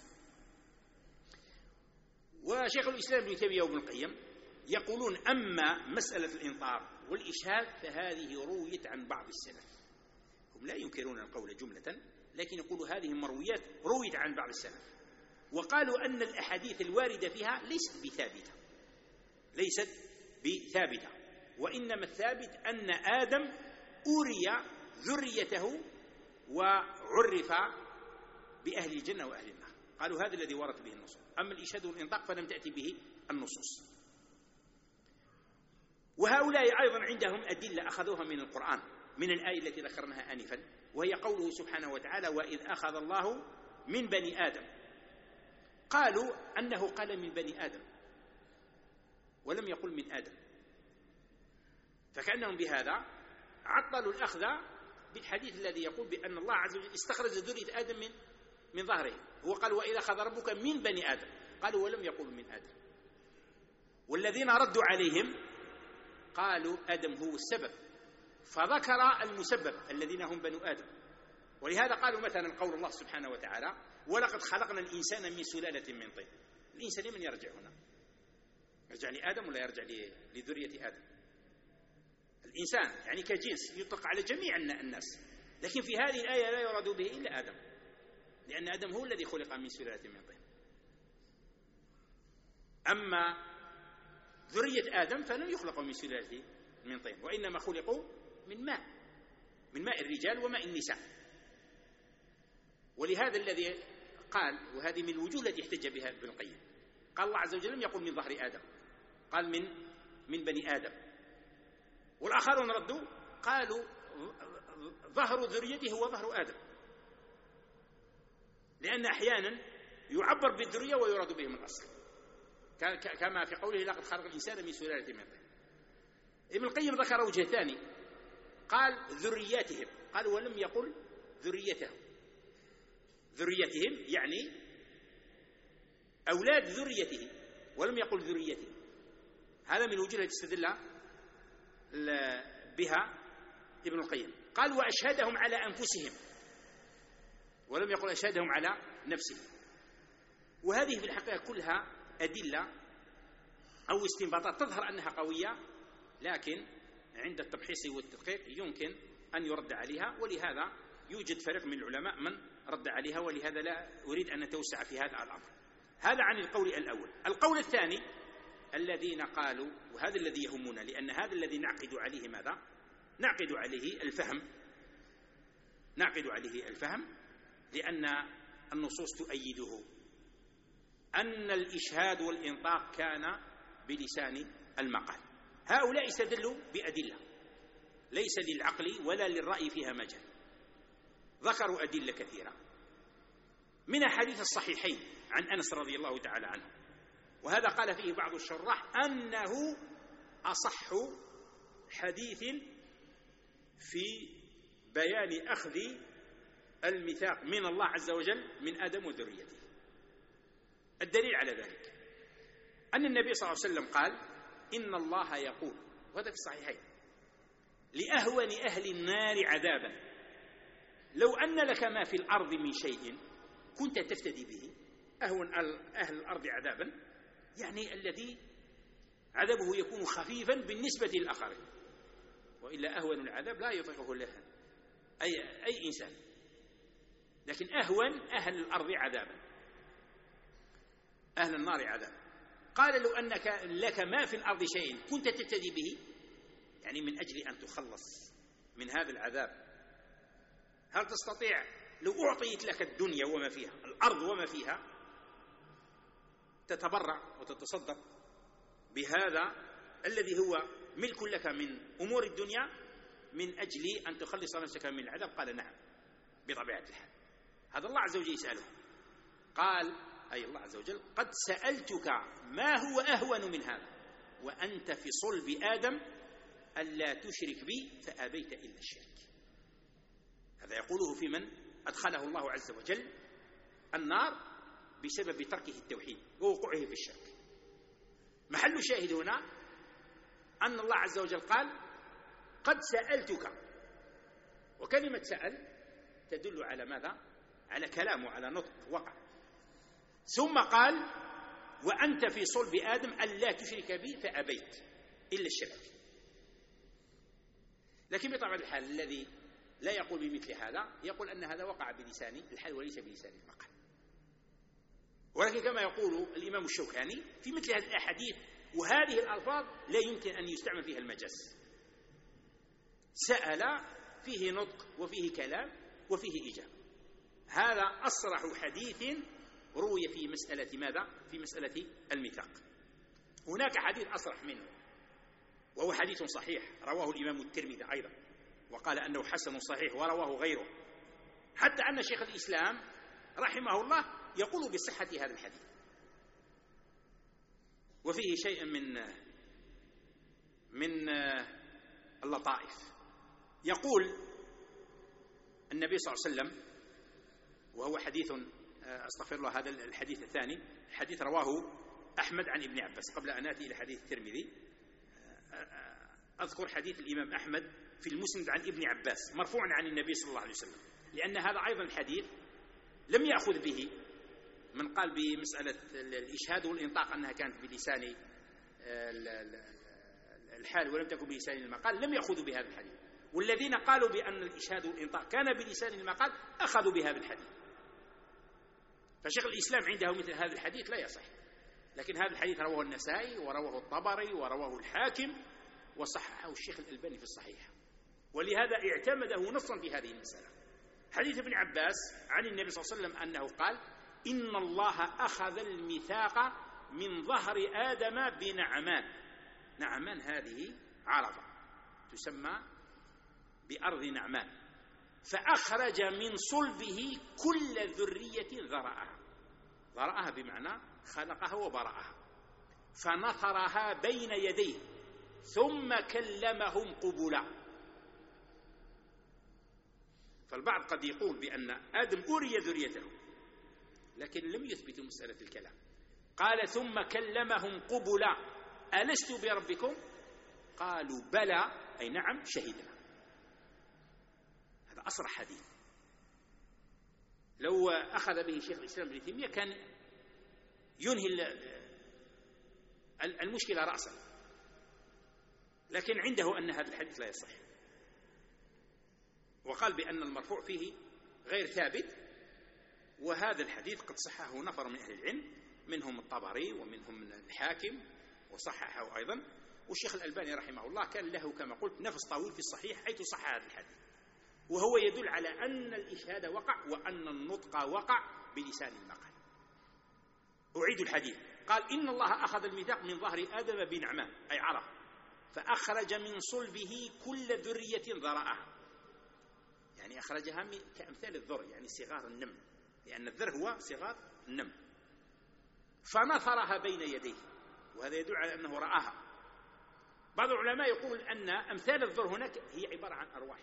وشيخ الإسلام ابن تيمية وابن القيم يقولون أما مسألة الإنطار والإشهاد فهذه رويت عن بعض السلف، هم لا ينكرون القول جملة، لكن يقولوا هذه المرويات رويت عن بعض السلف، وقالوا أن الأحاديث الواردة فيها ليست بثابتة ليست بثابتة وإنما الثابت أن آدم أري ذريته وعرف بأهل الجنة وأهل النار، قالوا هذا الذي ورد به النصوص. أما الإشهاد والإنطاق فلم تأتي به النصوص. وهؤلاء أيضا عندهم أدلة أخذوها من القرآن، من الآية التي ذكرناها آنفا، وهي قوله سبحانه وتعالى: وإذ أخذ الله من بني آدم. قالوا أنه قال من بني آدم ولم يقل من آدم، فكأنهم بهذا عطلوا الأخذ بالحديث الذي يقول بأن الله عز وجل استخرج ذرية آدم من من ظهره. هو قال: وإذا أخذ ربك من بني آدم، قالوا ولم يقولوا من آدم. والذين ردوا عليهم قالوا آدم هو السبب، فذكر المسبب الذين هم بنو آدم. ولهذا قالوا مثلا قول الله سبحانه وتعالى: ولقد خلقنا الإنسان من سلالة من طين. الإنسان لمن يرجع هنا؟ يرجع لآدم ولا يرجع لذرية آدم؟ الإنسان يعني كجنس يطلق على جميع الناس، لكن في هذه الآية لا يراد به إلا آدم، لأن آدم هو الذي خلق من سلالة من طين. أما ذرية آدم فلم يخلقوا من سلالة من طين، وإنما خلقوا من ماء من ماء الرجال وماء النساء. ولهذا الذي قال، وهذه من الوجوه التي احتج بها ابن القيم، قال الله عز وجل لم يقل من ظهر آدم، قال من من بني آدم. والآخرون ردوا قالوا ظهر ذريته هو ظهر آدم، لأن أحيانا يعبر بالذرية ويراد بهم الأصل، كما في قوله: لقد خلق الإنسان من سلالة من طين. ابن القيم ذكر وجه ثاني، قال ذرياتهم، قال ولم يقل ذريتهم. ذريتهم يعني أولاد ذريته، ولم يقل ذريته. هذا من الوجوه التي استدل بها ابن القيم. قال: وأشهدهم على أنفسهم، ولم يقل أشهدهم على نفسه. وهذه في الحقيقة كلها أدلة أو استنباطات تظهر أنها قوية، لكن عند التمحيص والتدقيق يمكن أن يرد عليها، ولهذا يوجد فريق من العلماء من رد عليها، ولهذا لا أريد أن نتوسع في هذا الأمر. هذا عن القول الأول. القول الثاني الذين قالوا، وهذا الذي يهمنا، لأن هذا الذي نعقد عليه ماذا؟ نعقد عليه الفهم، نعقد عليه الفهم لأن النصوص تؤيده أن الإشهاد والإنطاق كان بلسان المقال. هؤلاء استدلوا بأدلة ليس للعقل ولا للرأي فيها مجال، ذكروا أدلة كثيرة من حديث الصحيحين عن أنس رضي الله تعالى عنه، وهذا قال فيه بعض الشراح أنه أصح حديث في بيان أخذ الميثاق من الله عز وجل من آدم وذريته. الدليل على ذلك أن النبي صلى الله عليه وسلم قال إن الله يقول، وهذا في الصحيحين، لأهون أهل النار عذابا لو أن لك ما في الأرض من شيء كنت تفتدي به. أهون أهل الأرض عذابا يعني الذي عذابه يكون خفيفا بالنسبة للآخرين، وإلا أهون العذاب لا يطيقه له أي, أي إنسان، لكن أهون أهل الأرض عذابا، أهل النار عذابا. قال لو أنك لك ما في الأرض شيء كنت تفتدي به، يعني من أجل أن تخلص من هذا العذاب. هل تستطيع لو أعطيت لك الدنيا وما فيها، الأرض وما فيها، تتبرع وتتصدق بهذا الذي هو ملك لك من أمور الدنيا من أجل أن تخلص نفسك من العذاب؟ قال نعم بطبيعة الحال. هذا الله عز وجل يسأله، قال أي الله عز وجل قد سألتك ما هو أهون من هذا وأنت في صلب آدم ألا تشرك بي فأبيت إلا الشرك. هذا يقوله في من أدخله الله عز وجل النار بسبب تركه التوحيد ووقوعه في الشرك. محل الشاهد هنا أن الله عز وجل قال قد سألتك، وكلمة سأل تدل على ماذا؟ على كلام وعلى نطق وقع. ثم قال وأنت في صلب آدم ألا تشرك بي فأبيت إلا الشرك. لكن بطبع الحال الذي لا يقول بمثل هذا يقول أن هذا وقع بلسان الحال وليس بلسان المقال. ولكن كما يقول الإمام الشوكاني في مثل هذه الأحاديث وهذه الألفاظ لا يمكن أن يستعمل فيها المجاز. سأل فيه نطق وفيه كلام وفيه إجابة. هذا أصرح حديث روي في مسألة ماذا؟ في مسألة الميثاق. هناك حديث أصرح منه وهو حديث صحيح رواه الإمام الترمذي أيضا وقال أنه حسن صحيح ورواه غيره، حتى أن شيخ الإسلام رحمه الله يقول بصحة هذا الحديث، وفيه شيء من من اللطائف. يقول النبي صلى الله عليه وسلم، وهو حديث أستغفر الله هذا الحديث الثاني، الحديث رواه أحمد عن ابن عباس. قبل أن آتي إلى حديث الترمذي أذكر حديث الإمام أحمد في المسند عن ابن عباس مرفوعا عن النبي صلى الله عليه وسلم، لأن هذا أيضا الحديث لم يأخذ به من قال بمسألة الإشهاد والإنطاق أنها كانت بلسان الحال ولم تكن بلسان المقال، لم يأخذوا بهذا الحديث. والذين قالوا بأن الإشهاد والإنطاق كان بلسان المقال أخذوا بهذا الحديث. فشيخ الإسلام عنده مثل هذا الحديث لا يصح، لكن هذا الحديث رواه النسائي ورواه الطبري ورواه الحاكم وصححه الشيخ الألباني في الصحيح، ولهذا اعتمده نصا في هذه المسألة. حديث ابن عباس عن النبي صلى الله عليه وسلم أنه قال إن الله أخذ الميثاق من ظهر آدم بنعمان. نعمان هذه عرضة تسمى بأرض نعمان، فأخرج من صلبه كل ذرية ذرأها. ذرأها بمعنى خلقها وبرأها، فنثرها بين يديه ثم كلمهم قبلا. فالبعض قد يقول بأن آدم أري ذريته لكن لم يثبتوا مسألة الكلام. قال ثم كلمهم قبلا ألست بربكم؟ قالوا بلى أي نعم شهدنا. هذا أصرح حديث، لو أخذ به شيخ الإسلام ابن تيمية كان ينهي المشكلة رأسا. لكن عنده أن هذا الحديث لا يصح، وقال بأن المرفوع فيه غير ثابت. وهذا الحديث قد صححه نفر من أهل العلم، منهم الطبري ومنهم الحاكم، وصححه أيضا. والشيخ الألباني رحمه الله كان له كما قلت نفس طويل في الصحيح حيث صح هذا الحديث، وهو يدل على أن الإشهاد وقع وأن النطق وقع بلسان المقال. أعيد الحديث. قال إن الله أخذ الميثاق من ظهر آدم بنعمان أي عرف، فأخرج من صلبه كل ذرية ذرأها، يعني أخرجها كأمثال الذر، يعني صغار النمل، لأن الذر هو صغار النمل. فنثرها بين يديه، وهذا يدل على أنه رآها. بعض العلماء يقول أن أمثال الذر هناك هي عبارة عن أرواح،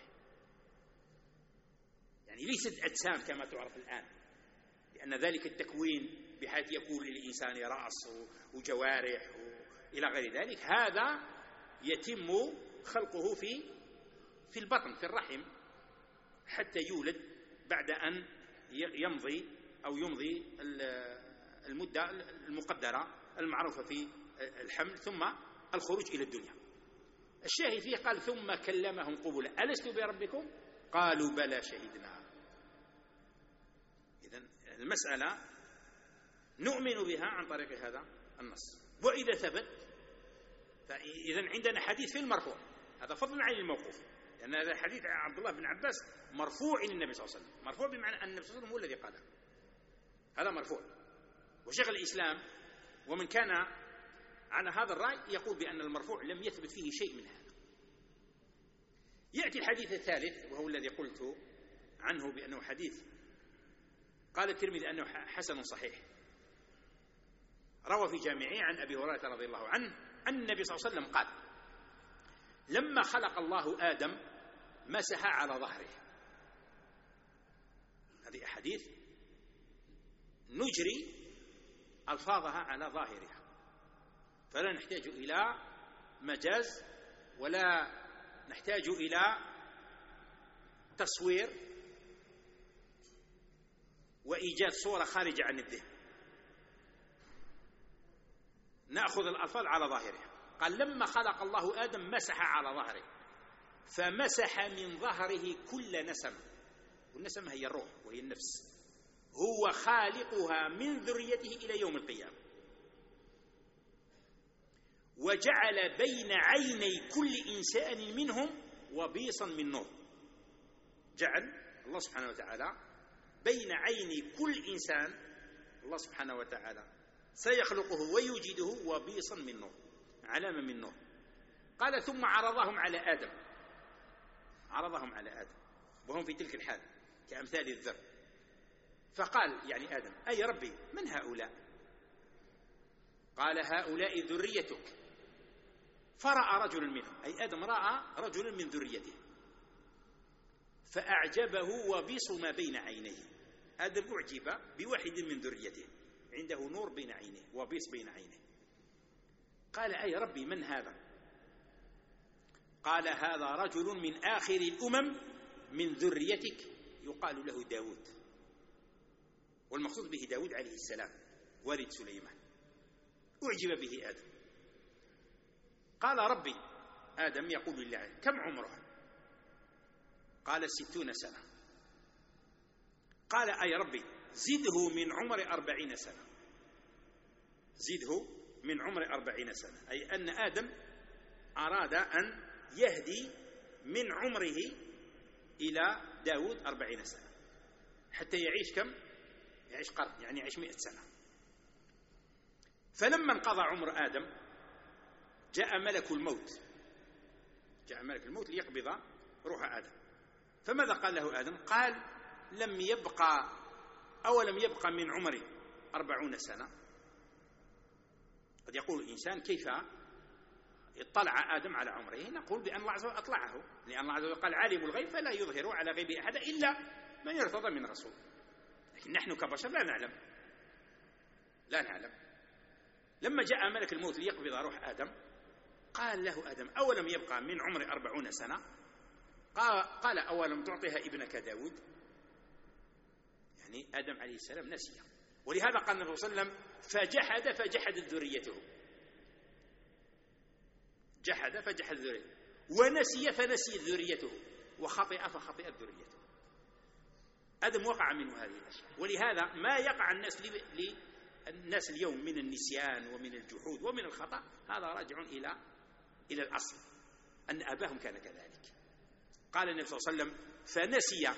يعني ليست أجسام كما تعرف الآن، لأن ذلك التكوين بحيث يكون للإنسان رأس وجوارح إلى غير ذلك، هذا يتم خلقه في في البطن في الرحم حتى يولد بعد أن يمضي أو يمضي المدة المقدرة المعروفة في الحمل ثم الخروج إلى الدنيا. الشاهد فيه قال ثم كلمهم قبلا ألست بربكم قالوا بلى شهدنا. إذن المسألة نؤمن بها عن طريق هذا النص. وإذا ثبت فإذن عندنا حديث في المرفوع، هذا فضلا عن الموقوف، لأن هذا حديث عبد الله بن عباس مرفوع إلى النبي صلى الله عليه وسلم، مرفوع بمعنى أن النبي صلى الله عليه وسلم هو الذي قاله، هذا مرفوع. وشيخ الإسلام ومن كان على هذا الرأي يقول بأن المرفوع لم يثبت فيه شيء من هذا. يأتي الحديث الثالث وهو الذي قلت عنه بأنه حديث قال الترمذي أنه حسن صحيح، روى في جامعه عن أبي هريرة رضي الله عنه أن النبي صلى الله عليه وسلم قال لما خلق الله آدم مسح على ظهره. هذه أحاديث نجري ألفاظها على ظاهرها، فلا نحتاج إلى مجاز ولا نحتاج إلى تصوير وإيجاد صورة خارجة عن الذهن، نأخذ الألفاظ على ظاهرها. قال لما خلق الله آدم مسح على ظهره، فمسح من ظهره كل نسمة، والنسمة هي الروح وهي النفس، هو خالقها من ذريته إلى يوم القيامة، وجعل بين عيني كل إنسان منهم وبيصا من نور. جعل الله سبحانه وتعالى بين عيني كل إنسان، الله سبحانه وتعالى سيخلقه ويوجده وبيصا من نور، علامة من نور. قال ثم عرضهم على آدم، عرضهم على آدم وهم في تلك الحال كأمثال الذر، فقال يعني آدم أي ربي من هؤلاء؟ قال هؤلاء ذريتك. فرأى رجل منهم، أي آدم رأى رجلا من ذريته فأعجبه وبيص ما بين عينيه. آدم أعجب بواحد من ذريته عنده نور بين عينيه وبيص بين عينيه. قال أي ربي من هذا؟ قال هذا رجل من آخر الأمم من ذريتك يقال له داود، والمقصود به داود عليه السلام والد سليمان. أعجب به آدم. قال ربي، آدم يقول لله كم عمره؟ قال ستون سنة. قال أي ربي زده من عمر أربعين سنة، زده من عمر أربعين سنة، أي أن آدم أراد أن يهدي من عمره إلى داود أربعين سنة حتى يعيش كم؟ يعيش قرن، يعني يعيش مئة سنة. فلما انقضى عمر آدم جاء ملك الموت، جاء ملك الموت ليقبض روح آدم. فماذا قال له آدم؟ قال لم يبقى أو لم يبقى من عمري أربعون سنة. قد يقول الإنسان كيف اطلع آدم على عمره؟ نقول بأن الله عز وجل أطلعه، لأن الله عز وجل قال عالم الغيب فلا يظهر على غيبه أحد إلا من يرتضى من رسول. لكن نحن كبشر لا نعلم، لا نعلم. لما جاء ملك الموت ليقبض روح آدم قال له آدم أولم يبقى من عمر أربعون سنة؟ قال أولم تعطيها ابنك داود؟ يعني آدم عليه السلام نسي، ولهذا قال النبي صلى الله عليه وسلم فجحد فجحدت ذريته. جحد فجحد ذريته، ونسي فنسيت ذريته، وخطئ فخطئت ذريته. آدم وقع منه هذه الأشياء. ولهذا ما يقع الناس للناس اليوم من النسيان ومن الجحود ومن الخطأ هذا راجع إلى إلى الأصل، أن أباهم كان كذلك. قال النبي صلى الله عليه وسلم: فنسي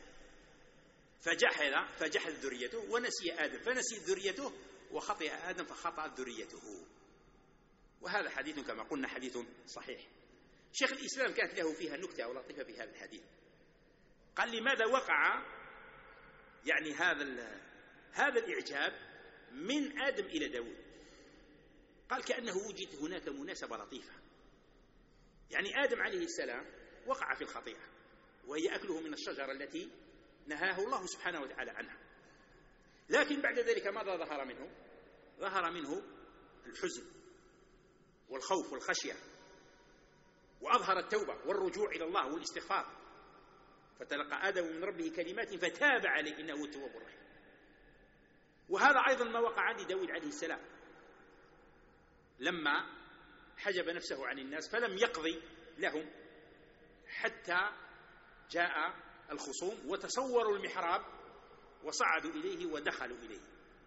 فجحد فجحد ذريته، ونسي آدم فنسي ذريته، وخطئ آدم فخطأت ذريته. وهذا حديث كما قلنا حديث صحيح. شيخ الإسلام كانت له فيها نكتة ولطيفة في هذا الحديث. قال: لماذا وقع يعني هذا هذا الإعجاب من آدم إلى داود؟ قال: كأنه وجد هناك مناسبة لطيفة. يعني آدم عليه السلام وقع في الخطيئة، وهي أكله من الشجرة التي نهاه الله سبحانه وتعالى عنها. لكن بعد ذلك ماذا ظهر منه؟ ظهر منه الحزن والخوف والخشية، وأظهر التوبة والرجوع إلى الله والاستغفار. فتلقى آدم من ربه كلمات فتاب عليه إنه هو التواب الرحيم. وهذا أيضا ما وقع لداود عليه السلام لما حجب نفسه عن الناس فلم يقضي لهم حتى جاء الخصوم وتصوروا المحراب وصعدوا إليه ودخلوا إليه،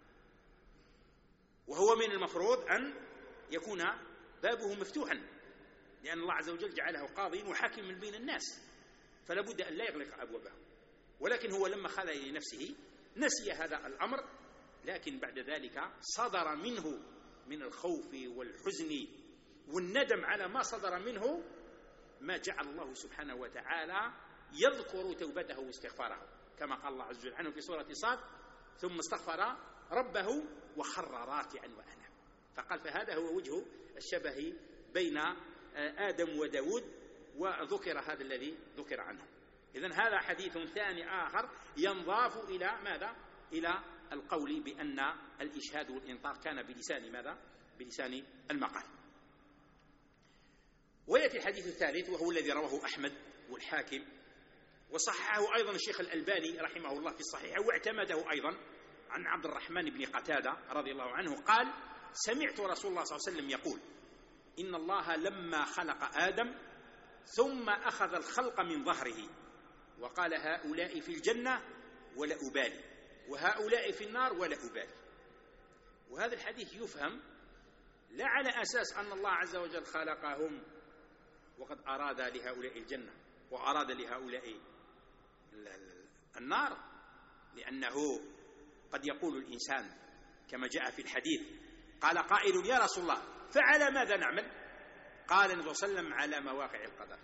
وهو من المفروض أن يكون بابه مفتوحا، لأن الله عز وجل جعله قاضي وحاكم من بين الناس، فلا بد أن لا يغلق أبوابه. ولكن هو لما خلى لنفسه نسي هذا الأمر، لكن بعد ذلك صدر منه من الخوف والحزن والندم على ما صدر منه ما جعل الله سبحانه وتعالى يذكر توبته واستغفاره، كما قال الله عز وجل عنه في سورة صاد: ثم استغفر ربه وخر راكعا وأناب. فقال: فهذا هو وجه الشبه بين آدم وداود، وذكر هذا الذي ذكر عنه. إذن هذا حديث ثاني آخر ينضاف إلى ماذا؟ إلى القول بأن الإشهاد والإنطاق كان بلسان ماذا؟ بلسان المقال. ويأتي الحديث الثالث وهو الذي رواه أحمد والحاكم، وصححه أيضا الشيخ الألباني رحمه الله في الصحيح، واعتمده أيضا عن عبد الرحمن بن قتادة رضي الله عنه قال: سمعت رسول الله صلى الله عليه وسلم يقول: إن الله لما خلق آدم ثم أخذ الخلق من ظهره وقال: هؤلاء في الجنة ولا أبالي، وهؤلاء في النار ولا أبالي. وهذا الحديث يفهم لا على أساس أن الله عز وجل خلقهم وقد أراد لهؤلاء الجنة وأراد لهؤلاء النار، لأنه قد يقول الإنسان كما جاء في الحديث: قال قائل: يا رسول الله فعلى ماذا نعمل؟ قال النبي صلى الله عليه وسلم: على مواقع القدر.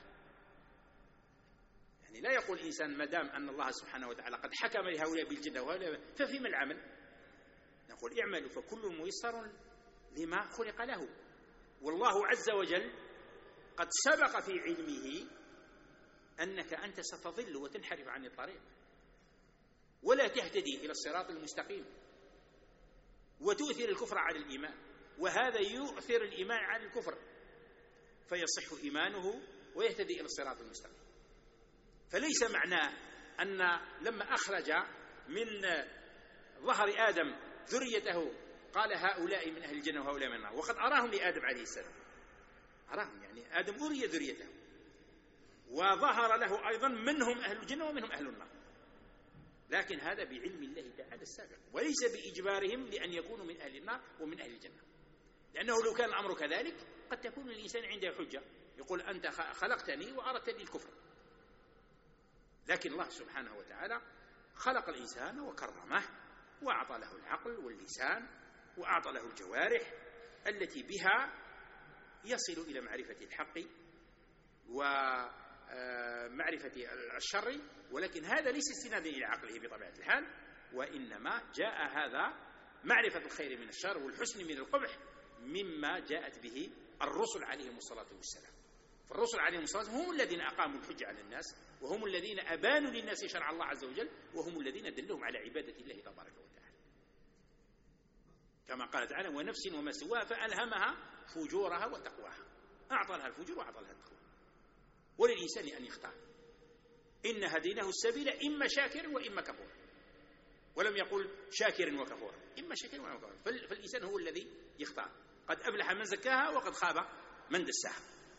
يعني لا يقول الإنسان ما دام أن الله سبحانه وتعالى قد حكم لهؤلاء بالجنة وهؤلاء ففيما العمل؟ نقول: اعملوا فكل ميسر لما خلق له. والله عز وجل قد سبق في علمه أنك أنت ستضل وتنحرف عن الطريق ولا تهتدي إلى الصراط المستقيم، وتؤثر الكفر على الإيمان، وهذا يؤثر الإيمان على الكفر فيصح إيمانه ويهتدي إلى الصراط المستقيم. فليس معناه أن لما أخرج من ظهر آدم ذريته قال: هؤلاء من أهل الجنة وهؤلاء من النار، وقد أراهم لآدم عليه السلام، أراهم يعني آدم أري ذريته، وظهر له أيضا منهم أهل الجنة ومنهم أهل النار، لكن هذا بعلم الله تعالى السابق، وليس بإجبارهم لأن يكونوا من أهل النار ومن أهل الجنة. لأنه لو كان الأمر كذلك قد تكون الإنسان عنده حجة يقول: أنت خلقتني وأردت لي الكفر. لكن الله سبحانه وتعالى خلق الإنسان وكرمه وأعطى له العقل واللسان وأعطى له الجوارح التي بها يصل إلى معرفة الحق ومعرفة الشر، ولكن هذا ليس استنادا إلى عقله بطبيعة الحال، وإنما جاء هذا معرفة الخير من الشر والحسن من القبح مما جاءت به الرسل عليهم الصلاة والسلام. فالرسل عليهم الصلاة والسلام هم الذين أقاموا الحجة على الناس، وهم الذين أبانوا للناس شرع الله عز وجل، وهم الذين دلهم على عبادة الله تبارك وتعالى، كما قال تعالى: ونفس وما سواها فألهمها فجورها وتقواها. أعطى لها الفجور وأعطى لها التقوى، وللإنسان أن يختار. إن هديناه السبيل إما شاكر وإما كفور، ولم يقل شاكر وكفور، إما شاكر وإما كفور. فالإنسان هو الذي يختار. قد أفلح من زكاها وقد خاب من دساها.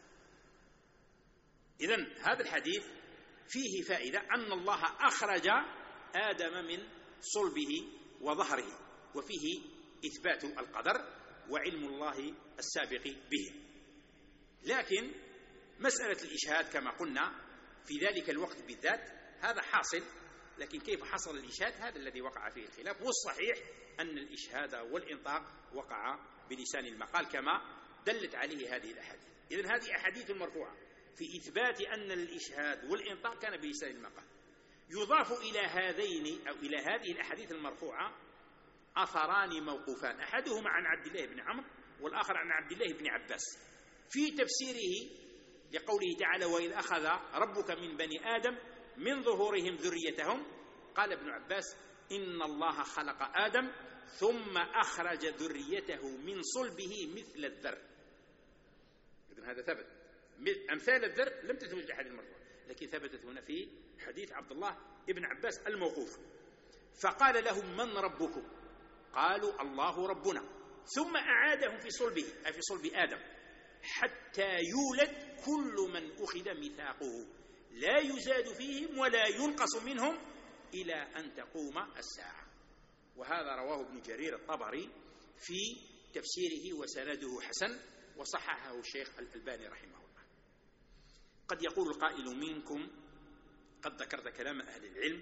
إذن هذا الحديث فيه فائدة أن الله أخرج آدم من صلبه وظهره، وفيه إثبات القدر وعلم الله السابق به. لكن مسألة الإشهاد كما قلنا في ذلك الوقت بالذات هذا حاصل، لكن كيف حصل الإشهاد هذا الذي وقع فيه الخلاف، والصحيح أن الإشهاد والإنطاق وقع بلسان المقال كما دلت عليه هذه الأحاديث. إذن هذه أحاديث مرفوعة في إثبات أن الإشهاد والإنطاق كان بلسان المقال. يضاف إلى هذين أو إلى هذه الأحاديث المرفوعة أثران موقوفان، أحدهما عن عبد الله بن عمرو والآخر عن عبد الله بن عباس في تفسيره لقوله تعالى: وإذ أخذ ربك من بني آدم من ظهورهم ذريتهم. قال ابن عباس: إن الله خلق آدم ثم أخرج ذريته من صلبه مثل الذر. إذن هذا ثبت، أمثال الذر لم تثبت في الحديث المرفوع، لكن ثبتت هنا في حديث عبد الله ابن عباس الموقوف. فقال لهم: من ربكم؟ قالوا: الله ربنا. ثم أعادهم في صلبه أي في صلب آدم حتى يولد كل من أخذ ميثاقه لا يزاد فيهم ولا ينقص منهم إلى أن تقوم الساعة. وهذا رواه ابن جرير الطبري في تفسيره وسنده حسن، وصححه الشيخ الألباني رحمه الله. قد يقول القائل منكم: قد ذكرت كلام أهل العلم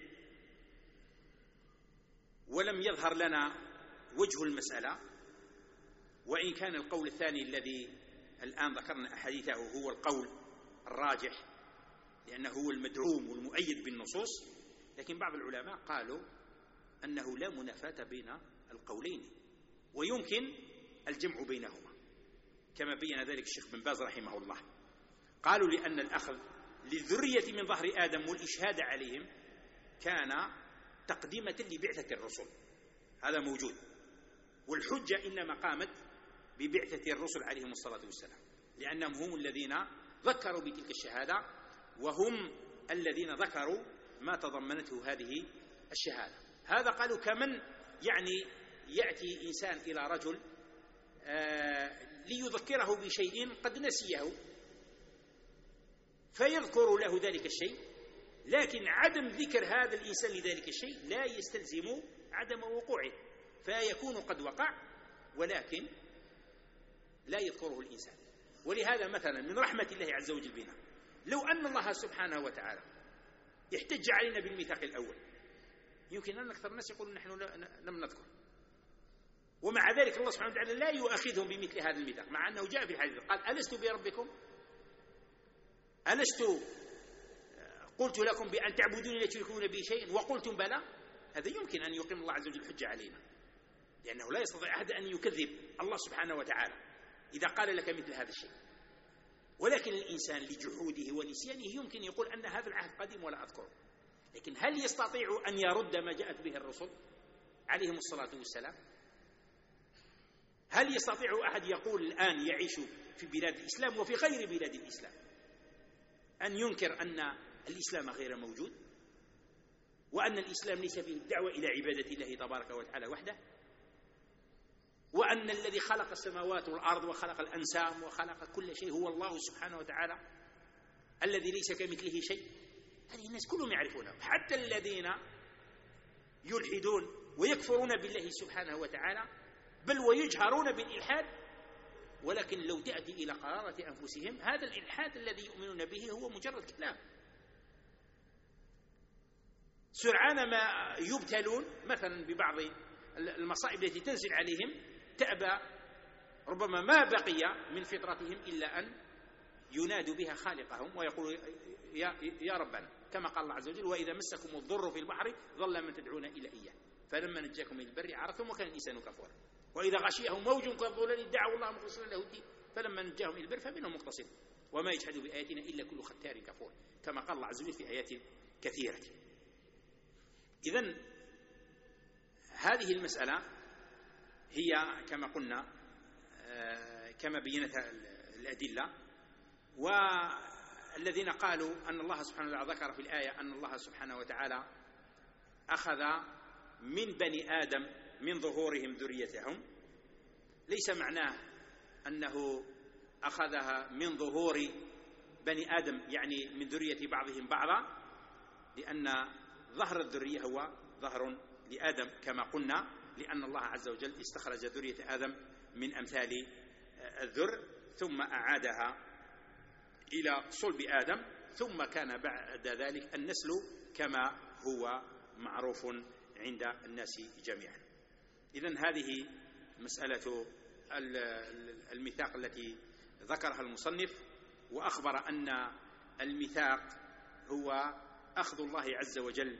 ولم يظهر لنا وجه المسألة، وإن كان القول الثاني الذي الآن ذكرنا أحاديثه هو القول الراجح لأنه هو المدعوم والمؤيد بالنصوص، لكن بعض العلماء قالوا أنه لا منافاة بين القولين ويمكن الجمع بينهما، كما بين ذلك الشيخ بن باز رحمه الله. قالوا لأن الأخذ للذرية من ظهر آدم والإشهاد عليهم كان تقديمة لبعثة الرسل، هذا موجود، والحجة إنما قامت ببعثة الرسل عليهم الصلاة والسلام، لأنهم هم الذين ذكروا بتلك الشهادة وهم الذين ذكروا ما تضمنته هذه الشهادة. هذا قالوا كمن يعني يأتي إنسان إلى رجل آه ليذكره بشيء قد نسيه فيذكر له ذلك الشيء، لكن عدم ذكر هذا الإنسان لذلك الشيء لا يستلزم عدم وقوعه، فيكون قد وقع ولكن لا يذكره الإنسان. ولهذا مثلا من رحمة الله عز وجل بنا لو أن الله سبحانه وتعالى يحتج علينا بالميثاق الأول، يمكن أن أكثر الناس يقولون نحن لم نذكر، ومع ذلك الله سبحانه وتعالى لا يؤاخذهم بمثل هذا الميثاق، مع أنه جاء في الحديث قال: ألست بربكم؟ ألست قلت لكم بأن تعبدوني لا تشركون بي شيئا وقلتم بلى؟ هذا يمكن أن يقيم الله عز وجل حجة علينا، لأنه لا يستطيع أحد أن يكذب الله سبحانه وتعالى إذا قال لك مثل هذا الشيء. ولكن الإنسان لجحوده ونسيانه يمكن يقول أن هذا العهد قديم ولا أذكره، لكن هل يستطيع أن يرد ما جاءت به الرسل عليهم الصلاة والسلام؟ هل يستطيع أحد يقول الآن يعيش في بلاد الإسلام وفي غير بلاد الإسلام أن ينكر أن الإسلام غير موجود وأن الإسلام ليس فيه الدعوة إلى عبادة الله تبارك وتعالى وحده، وأن الذي خلق السماوات والأرض وخلق الأنسام وخلق كل شيء هو الله سبحانه وتعالى الذي ليس كمثله شيء؟ هذه الناس كلهم يعرفونها، حتى الذين يلحدون ويكفرون بالله سبحانه وتعالى بل ويجهرون بالإلحاد، ولكن لو تأتي إلى قرارة أنفسهم هذا الإلحاد الذي يؤمنون به هو مجرد كلام. سرعان ما يبتلون مثلا ببعض المصائب التي تنزل عليهم تأبى ربما ما بقي من فطرتهم إلا أن ينادوا بها خالقهم ويقولوا يا, يا ربنا، كما قال الله عز وجل: وإذا مسكم الضر في البحر ظل من تدعون إلى إياه فلما نجاكم من البر عرفتم وكان الإنسان كفورا وإذا غشيهم موج كالظلال دعوا الله مخلصين له الدين فلما نجاهم إلى البر فمنهم مقتصد وما يجحد بآياتنا إلا كل ختار كفور، كما قال الله عز وجل في آيات كثيرة. إذن هذه المسألة هي كما قلنا كما بينتها الأدلة، والذين قالوا أن الله سبحانه وتعالى ذكر في الآية أن الله سبحانه وتعالى أخذ من بني آدم من ظهورهم ذريتهم، ليس معناه أنه أخذها من ظهور بني آدم يعني من ذرية بعضهم بعضا، لأن ظهر الذرية هو ظهر لآدم كما قلنا، لأن الله عز وجل استخرج ذرية آدم من أمثال الذر ثم أعادها إلى صلب آدم، ثم كان بعد ذلك النسل كما هو معروف عند الناس جميعا. إذن هذه مسألة الميثاق التي ذكرها المصنف، وأخبر أن الميثاق هو أخذ الله عز وجل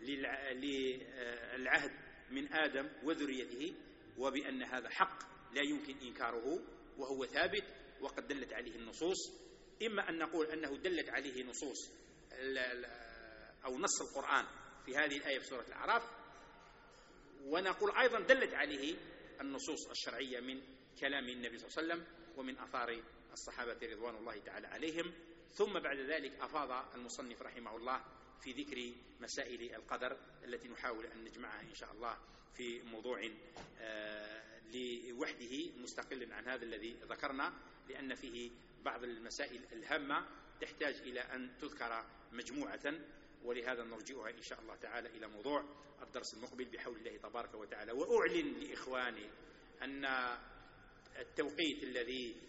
للعهد من آدم وذريته، وبأن هذا حق لا يمكن إنكاره وهو ثابت وقد دلت عليه النصوص. إما أن نقول أنه دلت عليه نصوص أو نص القرآن في هذه الآية في سورة الأعراف، ونقول أيضا دلت عليه النصوص الشرعية من كلام النبي صلى الله عليه وسلم ومن آثار الصحابة رضوان الله تعالى عليهم. ثم بعد ذلك أفاض المصنف رحمه الله في ذكر مسائل القدر التي نحاول أن نجمعها إن شاء الله في موضوع لوحده مستقل عن هذا الذي ذكرنا، لأن فيه بعض المسائل الهامة تحتاج إلى أن تذكر مجموعة، ولهذا نرجئها إن شاء الله تعالى إلى موضوع الدرس المقبل بحول الله تبارك وتعالى. وأعلن لإخواني أن التوقيت الذي